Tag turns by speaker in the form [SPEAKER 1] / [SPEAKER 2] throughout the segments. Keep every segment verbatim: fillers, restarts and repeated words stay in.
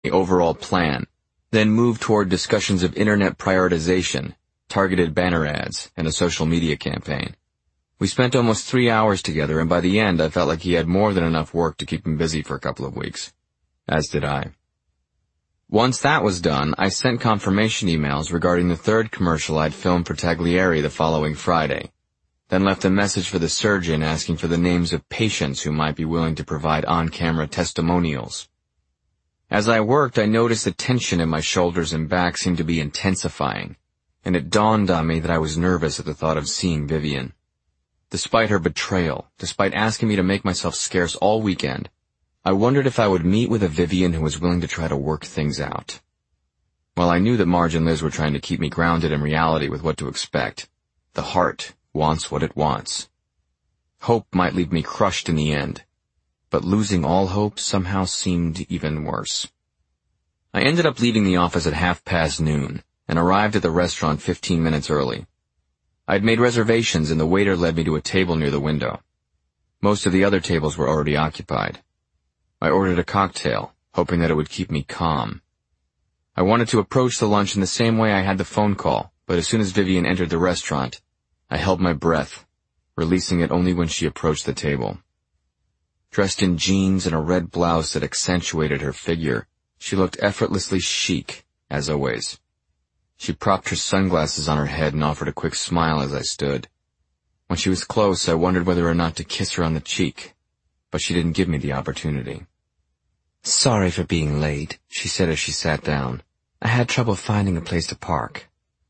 [SPEAKER 1] the overall plan, then moved toward discussions of internet prioritization, targeted banner ads, and a social media campaign. We spent almost three hours together, and by the end I felt like he had more than enough work to keep him busy for a couple of weeks. As did I. Once that was done, I sent confirmation emails regarding the third commercial I'd filmed for Taglieri the following Friday, then left a message for the surgeon asking for the names of patients who might be willing to provide on-camera testimonials. As I worked, I noticed the tension in my shoulders and back seemed to be intensifying, and it dawned on me that I was nervous at the thought of seeing Vivian. Despite her betrayal, despite asking me to make myself scarce all weekend, I wondered if I would meet with a Vivian who was willing to try to work things out. While I knew that Marge and Liz were trying to keep me grounded in reality with what to expect, the heart wants what it wants. Hope might leave me crushed in the end, but losing all hope somehow seemed even worse. I ended up leaving the office at half past noon and arrived at the restaurant fifteen minutes early. I'd made reservations and the waiter led me to a table near the window. Most of the other tables were already occupied. I ordered a cocktail, hoping that it would keep me calm. I wanted to approach the lunch in the same way I had the phone call, but as soon as Vivian entered the restaurant, I held my breath, releasing it only when she approached the table. Dressed in jeans and a red blouse that accentuated her figure, she looked effortlessly chic, as always. She propped her sunglasses on her head and offered a quick smile as I stood. When she was close, I wondered whether or not to kiss her on the cheek, but she didn't give me the opportunity. "Sorry for being late," she said as she sat down. "I had trouble finding a place to park."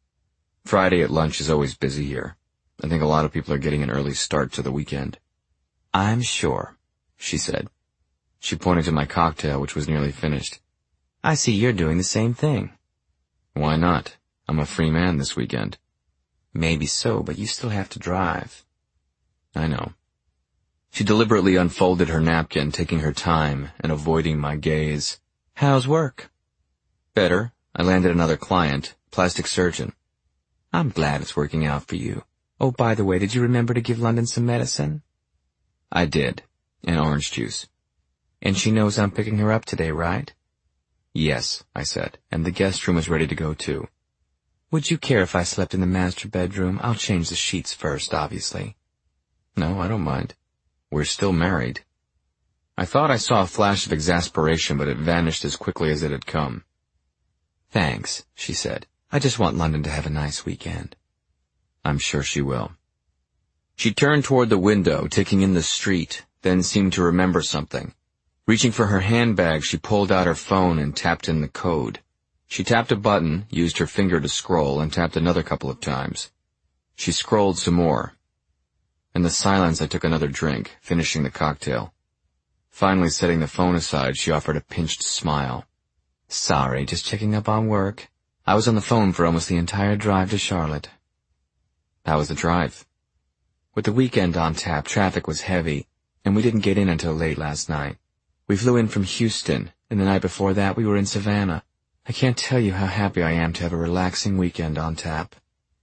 [SPEAKER 1] Friday at lunch is always busy here. I think a lot of people are getting an early start to the weekend. "I'm sure," she said. She pointed to my cocktail, which was nearly finished. "I see you're doing the same thing." "Why not? I'm a free man this weekend." "Maybe so, but you still have to drive." "I know." She deliberately unfolded her napkin, taking her time and avoiding my gaze. "How's work?" "Better. I landed another client, plastic surgeon." "I'm glad it's working out for you. Oh, by the way, did you remember to give London some medicine?" "I did. And orange juice." "And she knows I'm picking her up today, right?" "Yes," I said, "and the guest room is ready to go too." "Would you care if I slept in the master bedroom? I'll change the sheets first, obviously." "No, I don't mind. We're still married." I thought I saw a flash of exasperation, but it vanished as quickly as it had come. "Thanks," she said. "I just want London to have a nice weekend." "I'm sure she will." She turned toward the window, taking in the street, then seemed to remember something. Reaching for her handbag, she pulled out her phone and tapped in the code. She tapped a button, used her finger to scroll, and tapped another couple of times. She scrolled some more. In the silence, I took another drink, finishing the cocktail. Finally, setting the phone aside, she offered a pinched smile. "Sorry, just checking up on work. I was on the phone for almost the entire drive to Charlotte." "How was the drive?" With the weekend on tap, traffic was heavy, and we didn't get in until late last night. We flew in from Houston, and the night before that we were in Savannah. I can't tell you how happy I am to have a relaxing weekend on tap.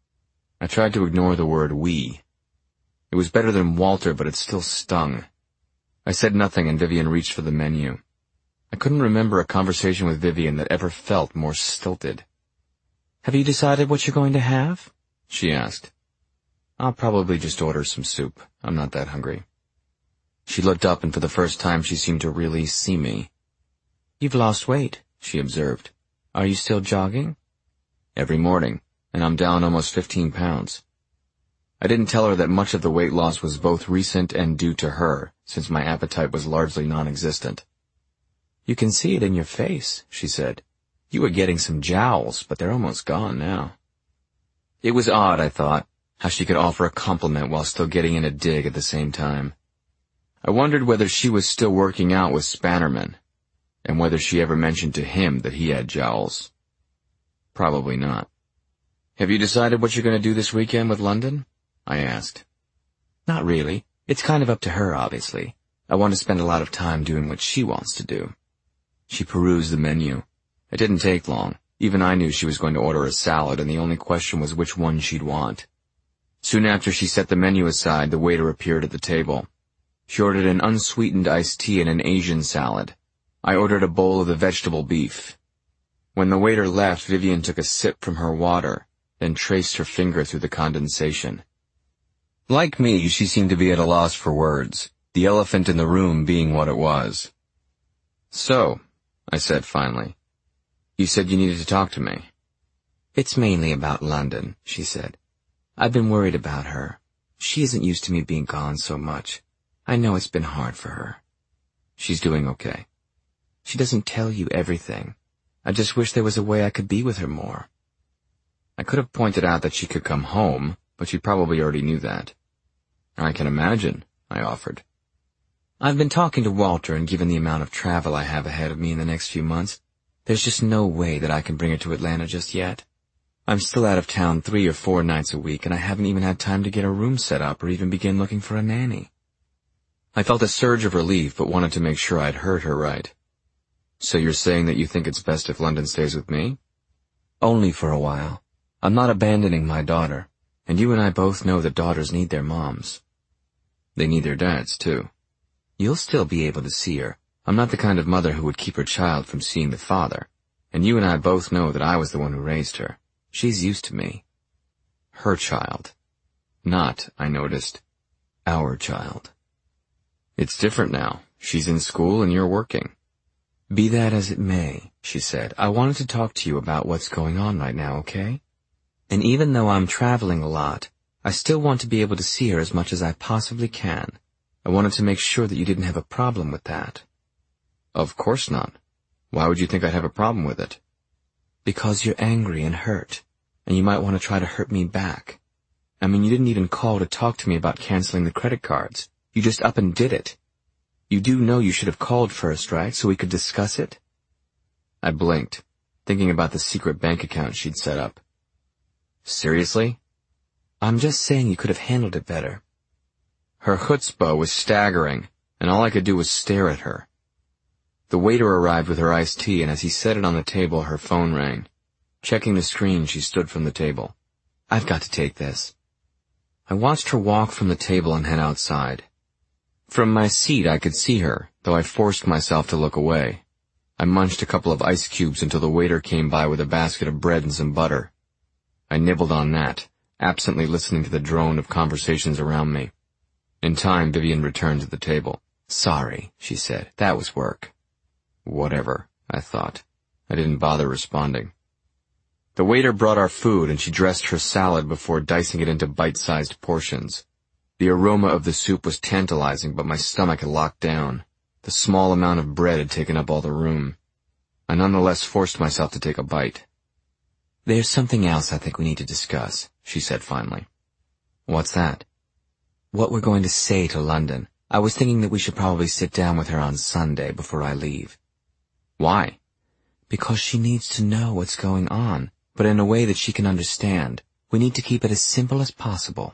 [SPEAKER 1] I tried to ignore the word we. It was better than Walter, but it still stung. I said nothing, and Vivian reached for the menu. I couldn't remember a conversation with Vivian that ever felt more stilted. "Have you decided what you're going to have?" she asked. "I'll probably just order some soup. I'm not that hungry." She looked up, and for the first time she seemed to really see me. "You've lost weight," she observed. "Are you still jogging?" "Every morning, and I'm down almost fifteen pounds. I didn't tell her that much of the weight loss was both recent and due to her, since my appetite was largely non-existent. "You can see it in your face," she said. "You were getting some jowls, but they're almost gone now." It was odd, I thought, how she could offer a compliment while still getting in a dig at the same time. I wondered whether she was still working out with Spannerman, and whether she ever mentioned to him that he had jowls. Probably not. "Have you decided what you're going to do this weekend with London?" I asked. "Not really. It's kind of up to her, obviously. I want to spend a lot of time doing what she wants to do." She perused the menu. It didn't take long. Even I knew she was going to order a salad, and the only question was which one she'd want. Soon after she set the menu aside, the waiter appeared at the table. She ordered an unsweetened iced tea and an Asian salad. I ordered a bowl of the vegetable beef. When the waiter left, Vivian took a sip from her water, then traced her finger through the condensation. Like me, she seemed to be at a loss for words, the elephant in the room being what it was. "So," I said finally, "you said you needed to talk to me." "It's mainly about London," she said. "I've been worried about her. She isn't used to me being gone so much. I know it's been hard for her." "She's doing okay." "She doesn't tell you everything. I just wish there was a way I could be with her more." I could have pointed out that she could come home, but she probably already knew that. "I can imagine," I offered. "I've been talking to Walter, and given the amount of travel I have ahead of me in the next few months, there's just no way that I can bring her to Atlanta just yet. I'm still out of town three or four nights a week, and I haven't even had time to get a room set up or even begin looking for a nanny." I felt a surge of relief, but wanted to make sure I'd heard her right. "So you're saying that you think it's best if London stays with me?" "Only for a while. I'm not abandoning my daughter, and you and I both know that daughters need their moms." "They need their dads, too." "You'll still be able to see her. I'm not the kind of mother who would keep her child from seeing the father, and you and I both know that I was the one who raised her. She's used to me." Her child. Not, I noticed, our child. "It's different now. She's in school and you're working." "Be that as it may," she said, "I wanted to talk to you about what's going on right now, okay? And even though I'm traveling a lot, I still want to be able to see her as much as I possibly can. I wanted to make sure that you didn't have a problem with that." "Of course not. Why would you think I'd have a problem with it?" "Because you're angry and hurt, and you might want to try to hurt me back. I mean, you didn't even call to talk to me about canceling the credit cards. You just up and did it. You do know you should have called first, right, so we could discuss it?" I blinked, thinking about the secret bank account she'd set up. "Seriously?" "I'm just saying you could have handled it better." Her chutzpah was staggering, and all I could do was stare at her. The waiter arrived with her iced tea, and as he set it on the table, her phone rang. Checking the screen, she stood from the table. "I've got to take this." I watched her walk from the table and head outside. From my seat, I could see her, though I forced myself to look away. I munched a couple of ice cubes until the waiter came by with a basket of bread and some butter. I nibbled on that, absently listening to the drone of conversations around me. In time, Vivian returned to the table. "Sorry," she said. "That was work." Whatever, I thought. I didn't bother responding. The waiter brought our food, and she dressed her salad before dicing it into bite-sized portions. The aroma of the soup was tantalizing, but my stomach had locked down. The small amount of bread had taken up all the room. I nonetheless forced myself to take a bite. "There's something else I think we need to discuss," she said finally. "What's that?" "What we're going to say to London. I was thinking that we should probably sit down with her on Sunday before I leave." "Why?" "Because she needs to know what's going on, but in a way that she can understand. We need to keep it as simple as possible."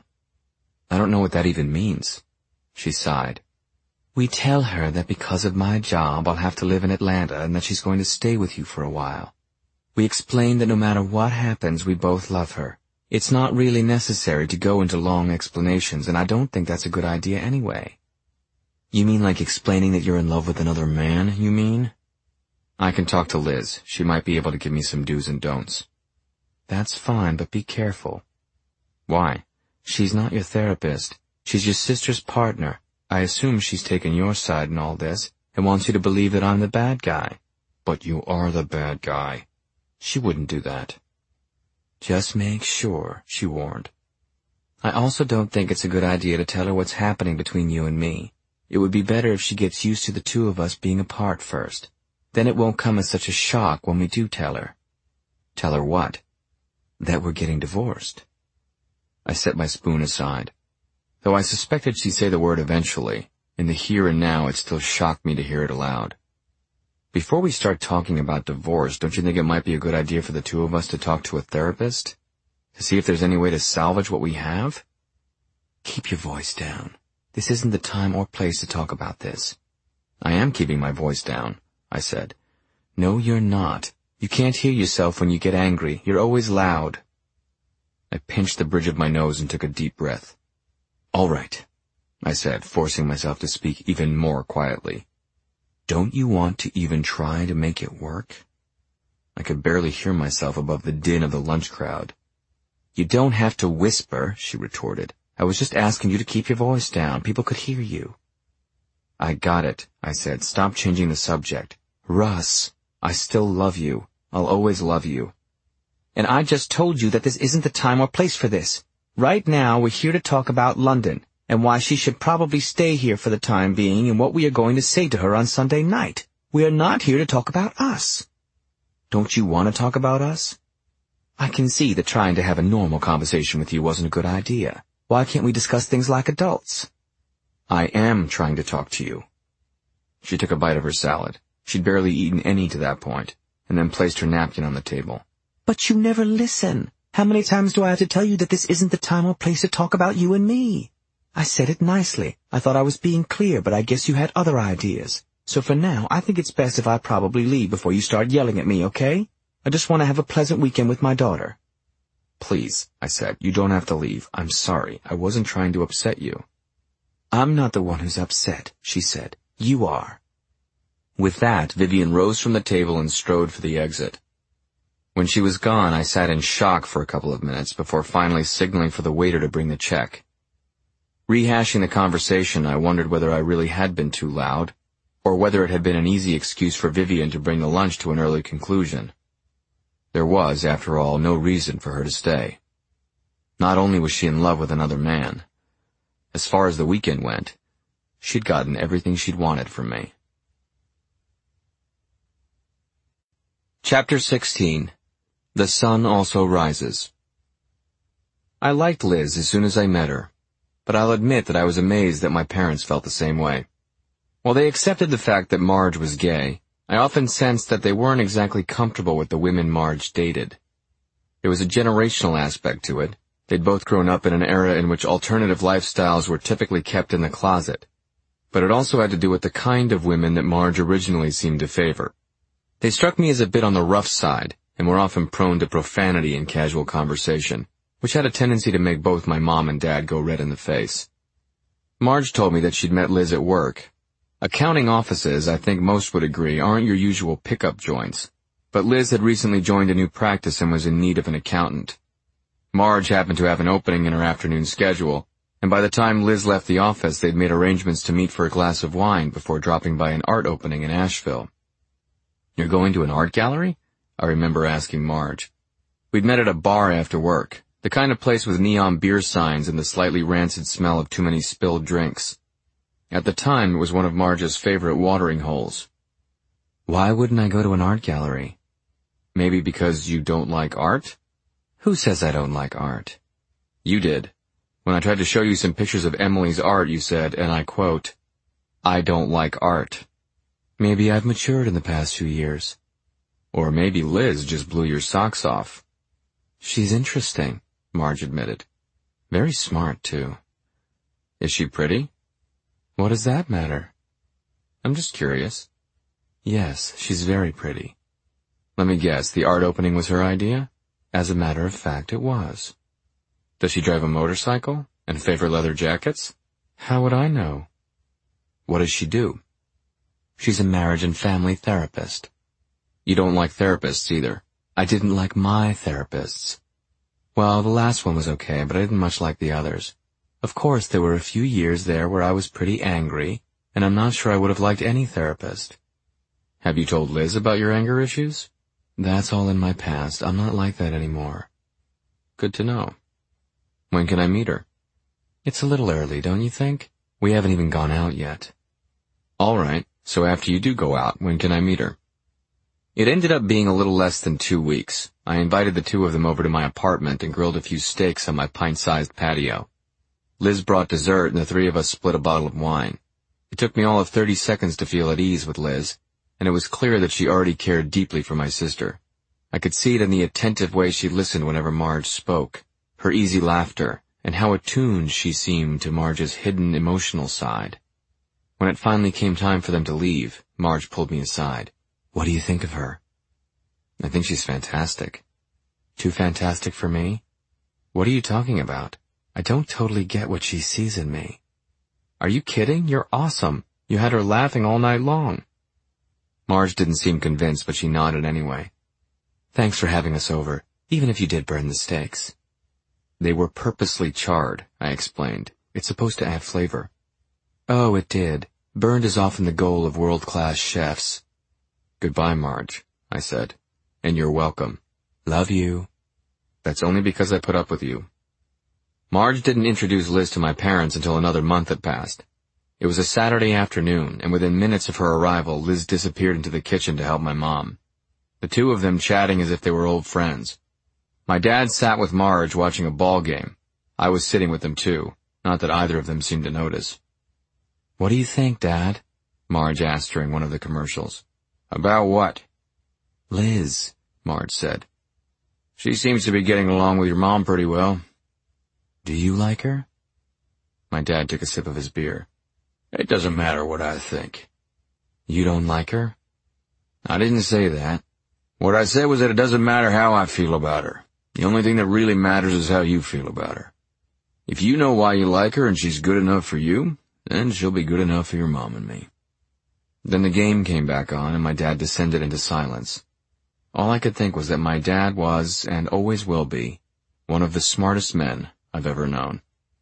[SPEAKER 1] "I don't know what that even means." She sighed. "We tell her that because of my job I'll have to live in Atlanta and that she's going to stay with you for a while. We explain that no matter what happens, we both love her. It's not really necessary to go into long explanations, and I don't think that's a good idea anyway." "You mean like explaining that you're in love with another man, you mean?" "I can talk to Liz. She might be able to give me some do's and don'ts." "That's fine, but be careful." "Why?" "She's not your therapist. She's your sister's partner. I assume she's taken your side in all this and wants you to believe that I'm the bad guy." "But you are the bad guy." "She wouldn't do that." "Just make sure," she warned. "I also don't think it's a good idea to tell her what's happening between you and me. It would be better if she gets used to the two of us being apart first. Then it won't come as such a shock when we do tell her." "Tell her what?" "That we're getting divorced." I set my spoon aside. Though I suspected she'd say the word eventually, in the here and now it still shocked me to hear it aloud. "Before we start talking about divorce, don't you think it might be a good idea for the two of us to talk to a therapist? To see if there's any way to salvage what we have?" "Keep your voice down. This isn't the time or place to talk about this." "I am keeping my voice down," I said. "No, you're not. You can't hear yourself when you get angry. You're always loud." I pinched the bridge of my nose and took a deep breath. "All right," I said, forcing myself to speak even more quietly. Don't you want to even try to make it work? I could barely hear myself above the din of the lunch crowd. You don't have to whisper, she retorted. I was just asking you to keep your voice down. People could hear you. I got it, I said. Stop changing the subject. Russ, I still love you. I'll always love you. And I just told you that this isn't the time or place for this. Right now, we're here to talk about London, and why she should probably stay here for the time being, and what we are going to say to her on Sunday night. We are not here to talk about us. Don't you want to talk about us? I can see that trying to have a normal conversation with you wasn't a good idea. Why can't we discuss things like adults? I am trying to talk to you. She took a bite of her salad. She'd barely eaten any to that point, and then placed her napkin on the table. But you never listen. How many times do I have to tell you that this isn't the time or place to talk about you and me? I said it nicely. I thought I was being clear, but I guess you had other ideas. So for now, I think it's best if I probably leave before you start yelling at me, okay? I just want to have a pleasant weekend with my daughter. Please, I said, you don't have to leave. I'm sorry. I wasn't trying to upset you. I'm not the one who's upset, she said. You are. With that, Vivian rose from the table and strode for the exit. When she was gone, I sat in shock for a couple of minutes before finally signaling for the waiter to bring the check. Rehashing the conversation, I wondered whether I really had been too loud, or whether it had been an easy excuse for Vivian to bring the lunch to an early conclusion. There was, after all, no reason for her to stay. Not only was she in love with another man, as far as the weekend went, she'd gotten everything she'd wanted from me. Chapter sixteen. The Sun Also Rises. I liked Liz as soon as I met her, but I'll admit that I was amazed that my parents felt the same way. While they accepted the fact that Marge was gay, I often sensed that they weren't exactly comfortable with the women Marge dated. There was a generational aspect to it. They'd both grown up in an era in which alternative lifestyles were typically kept in the closet. But it also had to do with the kind of women that Marge originally seemed to favor. They struck me as a bit on the rough side, and were often prone to profanity in casual conversation, which had a tendency to make both my mom and dad go red in the face. Marge told me that she'd met Liz at work. Accounting offices, I think most would agree, aren't your usual pickup joints, but Liz had recently joined a new practice and was in need of an accountant. Marge happened to have an opening in her afternoon schedule, and by the time Liz left the office, they'd made arrangements to meet for a glass of wine before dropping by an art opening in Asheville. You're going to an art gallery? I remember asking Marge. We'd met at a bar after work, the kind of place with neon beer signs and the slightly rancid smell of too many spilled drinks. At the time, it was one of Marge's favorite watering holes. Why wouldn't I go to an art gallery? Maybe because you don't like art? Who says I don't like art? You did. When I tried to show you some pictures of Emily's art, you said, and I quote, I don't like art. Maybe I've matured in the past few years. Or maybe Liz just blew your socks off. She's interesting, Marge admitted. Very smart, too. Is she pretty? What does that matter? I'm just curious. Yes, she's very pretty. Let me guess, the art opening was her idea? As a matter of fact, it was. Does she drive a motorcycle and favor leather jackets? How would I know? What does she do? She's a marriage and family therapist. You don't like therapists either. I didn't like my therapists. Well, the last one was okay, but I didn't much like the others. Of course, there were a few years there where I was pretty angry, and I'm not sure I would have liked any therapist. Have you told Liz about your anger issues? That's all in my past. I'm not like that anymore. Good to know. When can I meet her? It's a little early, don't you think? We haven't even gone out yet. All right, so after you do go out, when can I meet her? It ended up being a little less than two weeks. I invited the two of them over to my apartment and grilled a few steaks on my pint-sized patio. Liz brought dessert and the three of us split a bottle of wine. It took me all of thirty seconds to feel at ease with Liz, and it was clear that she already cared deeply for my sister. I could see it in the attentive way she listened whenever Marge spoke, her easy laughter, and how attuned she seemed to Marge's hidden emotional side. When it finally came time for them to leave, Marge pulled me aside. What do you think of her? I think she's fantastic. Too fantastic for me? What are you talking about? I don't totally get what she sees in me. Are you kidding? You're awesome. You had her laughing all night long. Marge didn't seem convinced, but she nodded anyway. Thanks for having us over, even if you did burn the steaks. They were purposely charred, I explained. It's supposed to add flavor. Oh, it did. Burned is often the goal of world-class chefs. Goodbye, Marge, I said. And you're welcome. Love you. That's only because I put up with you. Marge didn't introduce Liz to my parents until another month had passed. It was a Saturday afternoon, and within minutes of her arrival, Liz disappeared into the kitchen to help my mom. The two of them chatting as if they were old friends. My dad sat with Marge watching a ball game. I was sitting with them too, not that either of them seemed to notice. What do you think, Dad? Marge asked during one of the commercials. About what? Liz, Marge said. She seems to be getting along with your mom pretty well. Do you like her? My dad took a sip of his beer. It doesn't matter what I think. You don't like her? I didn't say that. What I said was that it doesn't matter how I feel about her. The only thing that really matters is how you feel about her. If you know why you like her and she's good enough for you, then she'll be good enough for your mom and me. Then the game came back on, and my dad descended into silence. All I could think was that my dad was, and always will be, one of the smartest men I've ever known.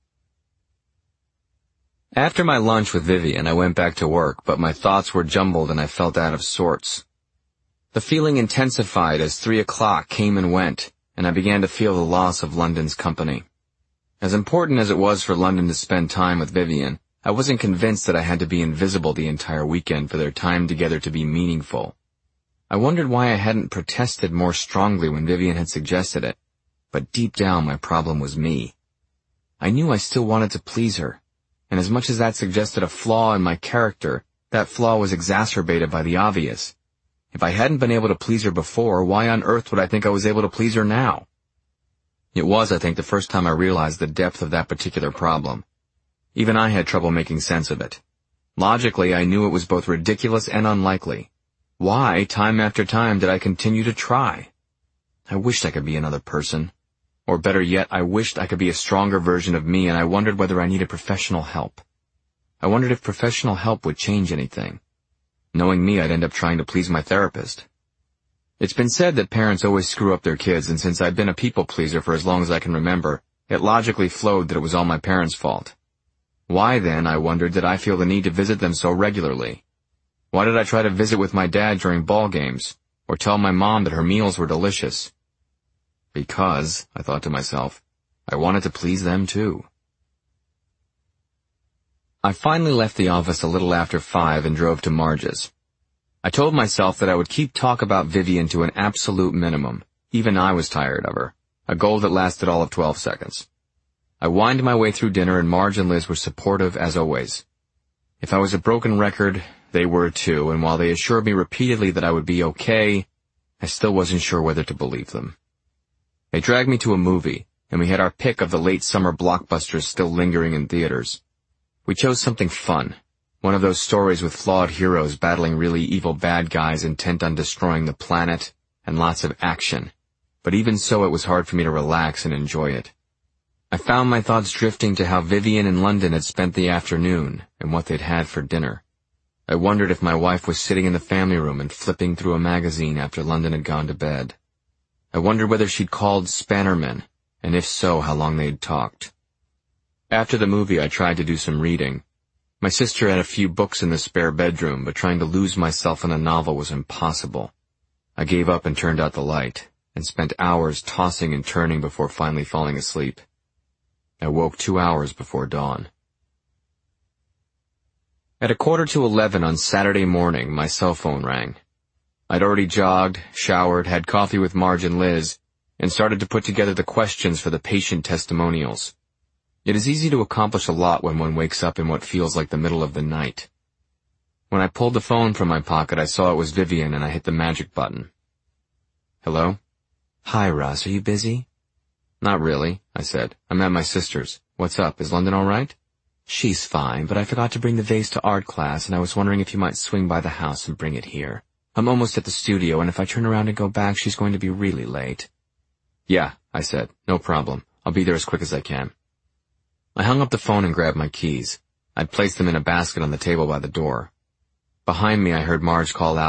[SPEAKER 1] After my lunch with Vivian, I went back to work, but my thoughts were jumbled and I felt out of sorts. The feeling intensified as three o'clock came and went, and I began to feel the loss of London's company. As important as it was for London to spend time with Vivian, I wasn't convinced that I had to be invisible the entire weekend for their time together to be meaningful. I wondered why I hadn't protested more strongly when Vivian had suggested it, but deep down my problem was me. I knew I still wanted to please her, and as much as that suggested a flaw in my character, that flaw was exacerbated by the obvious. If I hadn't been able to please her before, why on earth would I think I was able to please her now? It was, I think, the first time I realized the depth of that particular problem. Even I had trouble making sense of it. Logically, I knew it was both ridiculous and unlikely. Why, time after time, did I continue to try? I wished I could be another person. Or better yet, I wished I could be a stronger version of me, and I wondered whether I needed professional help. I wondered if professional help would change anything. Knowing me, I'd end up trying to please my therapist. It's been said that parents always screw up their kids, and since I've been a people pleaser for as long as I can remember, it logically flowed that it was all my parents' fault. Why, then, I wondered, did I feel the need to visit them so regularly? Why did I try to visit with my dad during ball games, or tell my mom that her meals were delicious? Because, I thought to myself, I wanted to please them too. I finally left the office a little after five and drove to Marge's. I told myself that I would keep talk about Vivian to an absolute minimum. Even I was tired of her, a goal that lasted all of twelve seconds. I whined my way through dinner, and Marge and Liz were supportive as always. If I was a broken record, they were too, and while they assured me repeatedly that I would be okay, I still wasn't sure whether to believe them. They dragged me to a movie, and we had our pick of the late summer blockbusters still lingering in theaters. We chose something fun, one of those stories with flawed heroes battling really evil bad guys intent on destroying the planet, and lots of action. But even so, it was hard for me to relax and enjoy it. I found my thoughts drifting to how Vivian and London had spent the afternoon, and what they'd had for dinner. I wondered if my wife was sitting in the family room and flipping through a magazine after London had gone to bed. I wondered whether she'd called Spannerman, and if so, how long they'd talked. After the movie, I tried to do some reading. My sister had a few books in the spare bedroom, but trying to lose myself in a novel was impossible. I gave up and turned out the light, and spent hours tossing and turning before finally falling asleep. I woke two hours before dawn. At a quarter to eleven on Saturday morning, my cell phone rang. I'd already jogged, showered, had coffee with Marge and Liz, and started to put together the questions for the patient testimonials. It is easy to accomplish a lot when one wakes up in what feels like the middle of the night. When I pulled the phone from my pocket, I saw it was Vivian, and I hit the magic button. Hello? Hi, Russ. Are you busy? Not really, I said. I'm at my sister's. What's up? Is London all right? She's fine, but I forgot to bring the vase to art class, and I was wondering if you might swing by the house and bring it here. I'm almost at the studio, and if I turn around and go back, she's going to be really late. Yeah, I said. No problem. I'll be there as quick as I can. I hung up the phone and grabbed my keys. I'd placed them in a basket on the table by the door. Behind me, I heard Marge call out,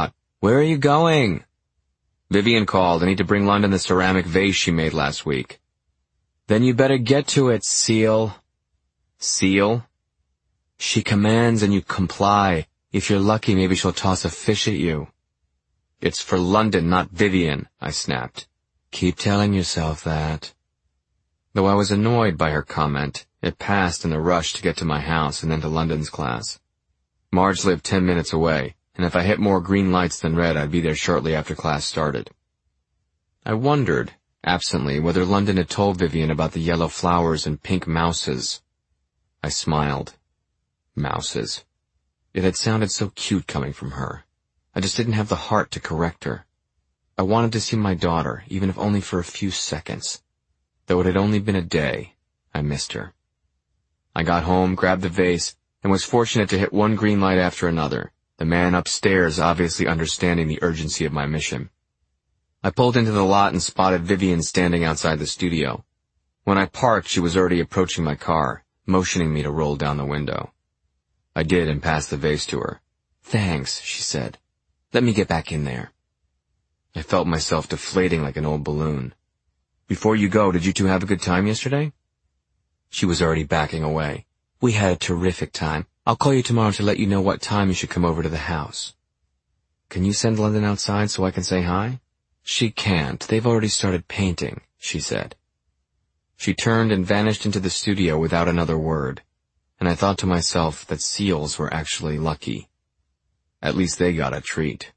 [SPEAKER 1] Where are you going? Vivian called. I need to bring London the ceramic vase she made last week. Then you better get to it, Seal. Seal? She commands and you comply. If you're lucky, maybe she'll toss a fish at you. It's for London, not Vivian, I snapped. Keep telling yourself that. Though I was annoyed by her comment, it passed in the rush to get to my house and then to London's class. Marge lived ten minutes away, and if I hit more green lights than red, I'd be there shortly after class started. I wondered, absently, whether London had told Vivian about the yellow flowers and pink mouses. I smiled. Mouses. It had sounded so cute coming from her. I just didn't have the heart to correct her. I wanted to see my daughter, even if only for a few seconds. Though it had only been a day, I missed her. I got home, grabbed the vase, and was fortunate to hit one green light after another, the man upstairs obviously understanding the urgency of my mission. I pulled into the lot and spotted Vivian standing outside the studio. When I parked, she was already approaching my car, motioning me to roll down the window. I did and passed the vase to her. Thanks, she said. Let me get back in there. I felt myself deflating like an old balloon. Before you go, did you two have a good time yesterday? She was already backing away. We had a terrific time. I'll call you tomorrow to let you know what time you should come over to the house. Can you send London outside so I can say hi? She can't. They've already started painting, she said. She turned and vanished into the studio without another word, and I thought to myself that seals were actually lucky. At least they got a treat.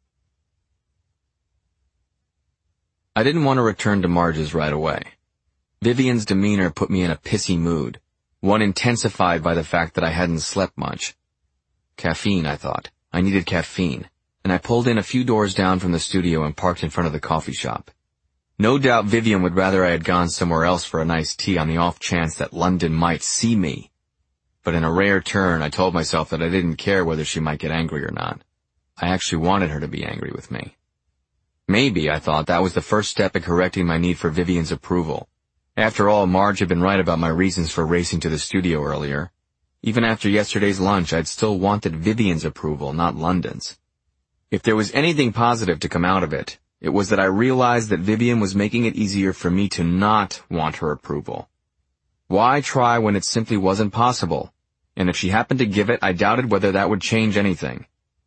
[SPEAKER 1] I didn't want to return to Marge's right away. Vivian's demeanor put me in a pissy mood, one intensified by the fact that I hadn't slept much. Caffeine, I thought. I needed caffeine, and I pulled in a few doors down from the studio and parked in front of the coffee shop. No doubt Vivian would rather I had gone somewhere else for a nice tea on the off chance that London might see me. But in a rare turn, I told myself that I didn't care whether she might get angry or not. I actually wanted her to be angry with me. Maybe, I thought, that was the first step in correcting my need for Vivian's approval. After all, Marge had been right about my reasons for racing to the studio earlier. Even after yesterday's lunch, I'd still wanted Vivian's approval, not London's. If there was anything positive to come out of it, it was that I realized that Vivian was making it easier for me to not want her approval. Why try when it simply wasn't possible? And if she happened to give it, I doubted whether that would change anything.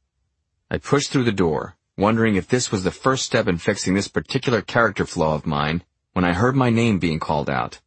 [SPEAKER 1] I pushed through the door, wondering if this was the first step in fixing this particular character flaw of mine, when I heard my name being called out.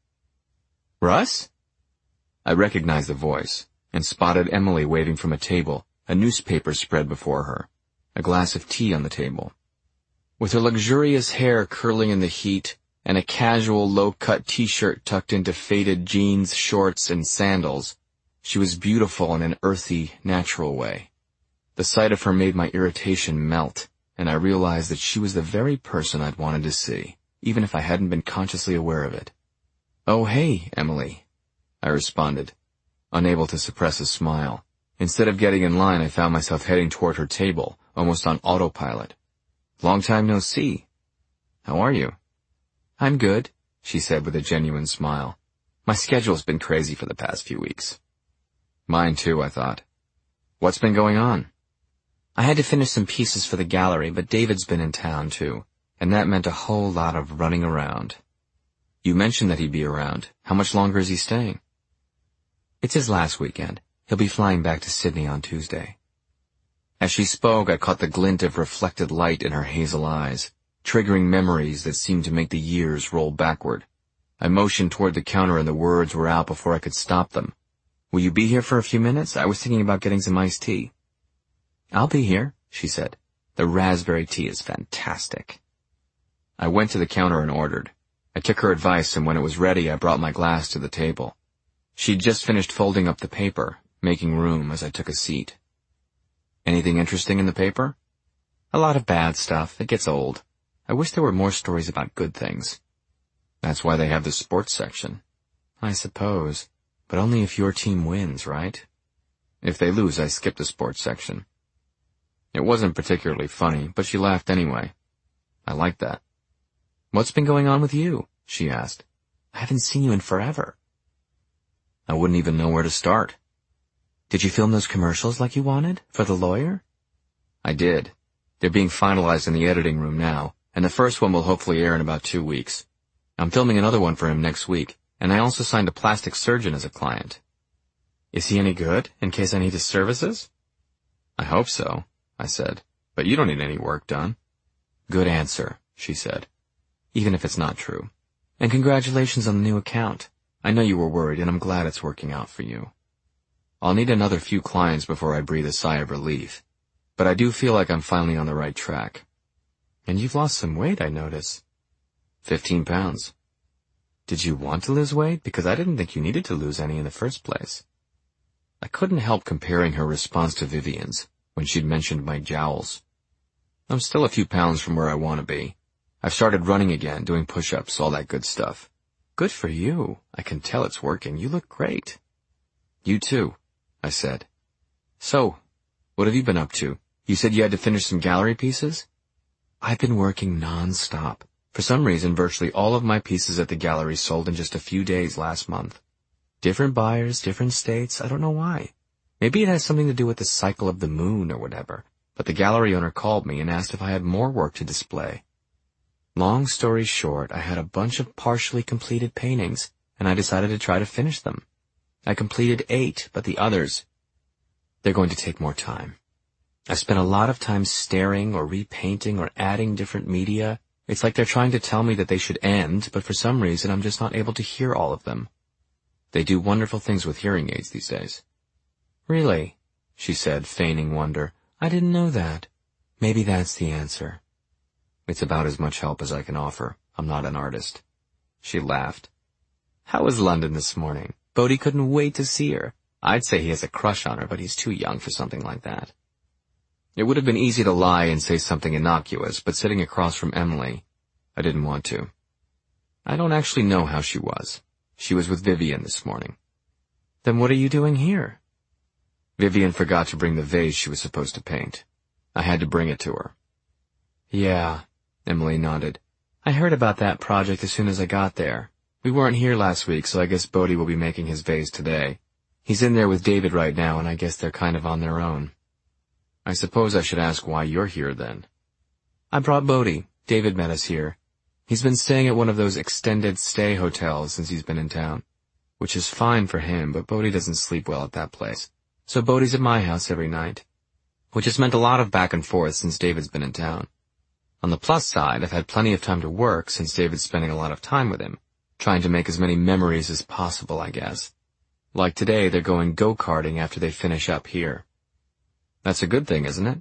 [SPEAKER 1] Russ? I recognized the voice, and spotted Emily waving from a table, a newspaper spread before her, a glass of tea on the table. With her luxurious hair curling in the heat, and a casual low-cut t-shirt tucked into faded jeans, shorts, and sandals, she was beautiful in an earthy, natural way. The sight of her made my irritation melt, and I realized that she was the very person I'd wanted to see, even if I hadn't been consciously aware of it. "Oh, hey, Emily," I responded, unable to suppress a smile. Instead of getting in line, I found myself heading toward her table, almost on autopilot. "Long time no see. How are you?" "I'm good," she said with a genuine smile. "My schedule's been crazy for the past few weeks." Mine too, I thought. "What's been going on?" "I had to finish some pieces for the gallery, but David's been in town too, and that meant a whole lot of running around." "You mentioned that he'd be around. How much longer is he staying?" "It's his last weekend. He'll be flying back to Sydney on Tuesday." As she spoke, I caught the glint of reflected light in her hazel eyes, triggering memories that seemed to make the years roll backward. I motioned toward the counter and the words were out before I could stop them. "Will you be here for a few minutes? I was thinking about getting some iced tea." "I'll be here," she said. "The raspberry tea is fantastic." I went to the counter and ordered. I took her advice, and when it was ready, I brought my glass to the table. She'd just finished folding up the paper, making room as I took a seat. "Anything interesting in the paper?" "A lot of bad stuff. It gets old. I wish there were more stories about good things." "That's why they have the sports section." "I suppose. But only if your team wins, right?" "If they lose, I skip the sports section." It wasn't particularly funny, but she laughed anyway. I liked that. "What's been going on with you?" she asked. "I haven't seen you in forever." I wouldn't even know where to start. "Did you film those commercials like you wanted, for the lawyer?" "I did. They're being finalized in the editing room now, and the first one will hopefully air in about two weeks. I'm filming another one for him next week, and I also signed a plastic surgeon as a client. Is he any good, in case I need his services? I hope so, I said, but you don't need any work done. Good answer, she said, even if it's not true. And congratulations on the new account. I know you were worried, and I'm glad it's working out for you. I'll need another few clients before I breathe a sigh of relief, but I do feel like I'm finally on the right track. And you've lost some weight, I notice. Fifteen pounds. Did you want to lose weight? Because I didn't think you needed to lose any in the first place. I couldn't help comparing her response to Vivian's when she'd mentioned my jowls. I'm still a few pounds from where I want to be. I've started running again, doing push-ups, all that good stuff. Good for you. I can tell it's working. You look great. You too, I said. So, what have you been up to? You said you had to finish some gallery pieces? I've been working non-stop. For some reason, virtually all of my pieces at the gallery sold in just a few days last month. Different buyers, different states, I don't know why. Maybe it has something to do with the cycle of the moon or whatever, but the gallery owner called me and asked if I had more work to display. Long story short, I had a bunch of partially completed paintings, and I decided to try to finish them. I completed eight, but the others, they're going to take more time. I spent a lot of time staring or repainting or adding different media. It's like they're trying to tell me that they should end, but for some reason I'm just not able to hear all of them. They do wonderful things with hearing aids these days. Really? She said, feigning wonder. I didn't know that. Maybe that's the answer. It's about as much help as I can offer. I'm not an artist. She laughed. How was London this morning? Bodhi couldn't wait to see her. I'd say he has a crush on her, but he's too young for something like that. It would have been easy to lie and say something innocuous, but sitting across from Emily, I didn't want to. I don't actually know how she was. She was with Vivian this morning. Then what are you doing here? Vivian forgot to bring the vase she was supposed to paint. I had to bring it to her. Yeah, Emily nodded. I heard about that project as soon as I got there. We weren't here last week, so I guess Bodhi will be making his vase today. He's in there with David right now, and I guess they're kind of on their own. I suppose I should ask why you're here then. I brought Bodhi. David met us here. He's been staying at one of those extended stay hotels since he's been in town, which is fine for him, but Bodhi doesn't sleep well at that place. So Bodhi's at my house every night, which has meant a lot of back and forth since David's been in town. On the plus side, I've had plenty of time to work since David's spending a lot of time with him, trying to make as many memories as possible, I guess. Like today, they're going go-karting after they finish up here. That's a good thing, isn't it?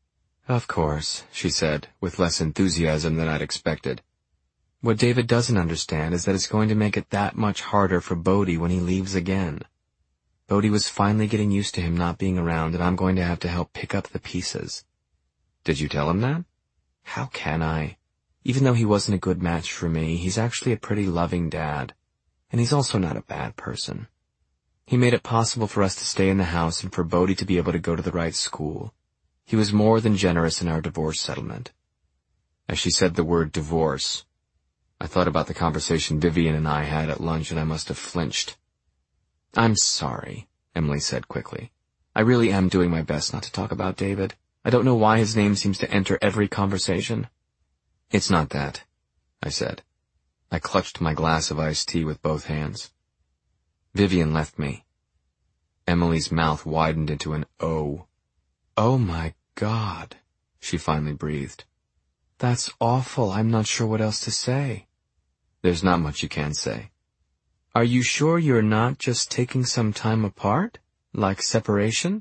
[SPEAKER 1] Of course, she said, with less enthusiasm than I'd expected. What David doesn't understand is that it's going to make it that much harder for Bodhi when he leaves again. Bodhi was finally getting used to him not being around, and I'm going to have to help pick up the pieces. Did you tell him that? How can I? Even though he wasn't a good match for me, he's actually a pretty loving dad. And he's also not a bad person. He made it possible for us to stay in the house and for Bodhi to be able to go to the right school. He was more than generous in our divorce settlement. As she said the word divorce, I thought about the conversation Vivian and I had at lunch, and I must have flinched. I'm sorry, Emily said quickly. I really am doing my best not to talk about David. I don't know why his name seems to enter every conversation. It's not that, I said. I clutched my glass of iced tea with both hands. Vivian left me. Emily's mouth widened into an O. Oh my God, she finally breathed. That's awful. I'm not sure what else to say. There's not much you can say. Are you sure you're not just taking some time apart? Like separation?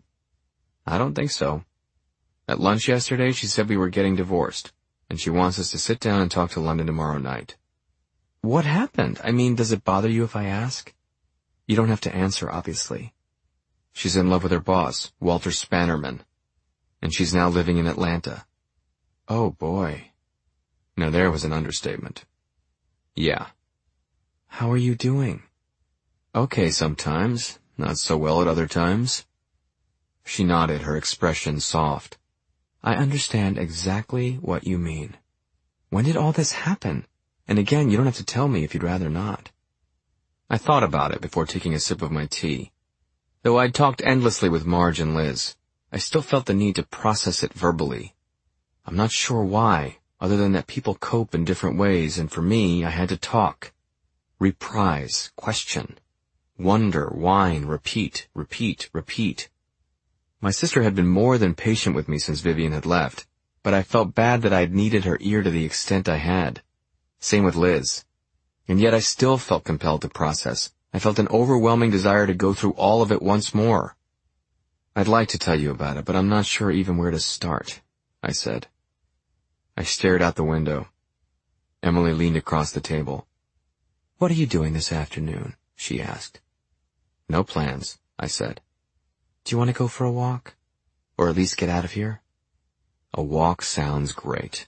[SPEAKER 1] I don't think so. At lunch yesterday, she said we were getting divorced, and she wants us to sit down and talk to London tomorrow night. What happened? I mean, does it bother you if I ask? You don't have to answer, obviously. She's in love with her boss, Walter Spannerman, and she's now living in Atlanta. Oh, boy. Now there was an understatement. Yeah. How are you doing? Okay sometimes, not so well at other times. She nodded, her expression soft. I understand exactly what you mean. When did all this happen? And again, you don't have to tell me if you'd rather not. I thought about it before taking a sip of my tea. Though I'd talked endlessly with Marge and Liz, I still felt the need to process it verbally. I'm not sure why, other than that people cope in different ways, and for me, I had to talk. Reprise, question, wonder, whine, repeat, repeat, repeat. My sister had been more than patient with me since Vivian had left, but I felt bad that I had needed her ear to the extent I had. Same with Liz. And yet I still felt compelled to process. I felt an overwhelming desire to go through all of it once more. I'd like to tell you about it, but I'm not sure even where to start, I said. I stared out the window. Emily leaned across the table. What are you doing this afternoon? She asked. No plans, I said. Do you want to go for a walk? Or at least get out of here? A walk sounds great.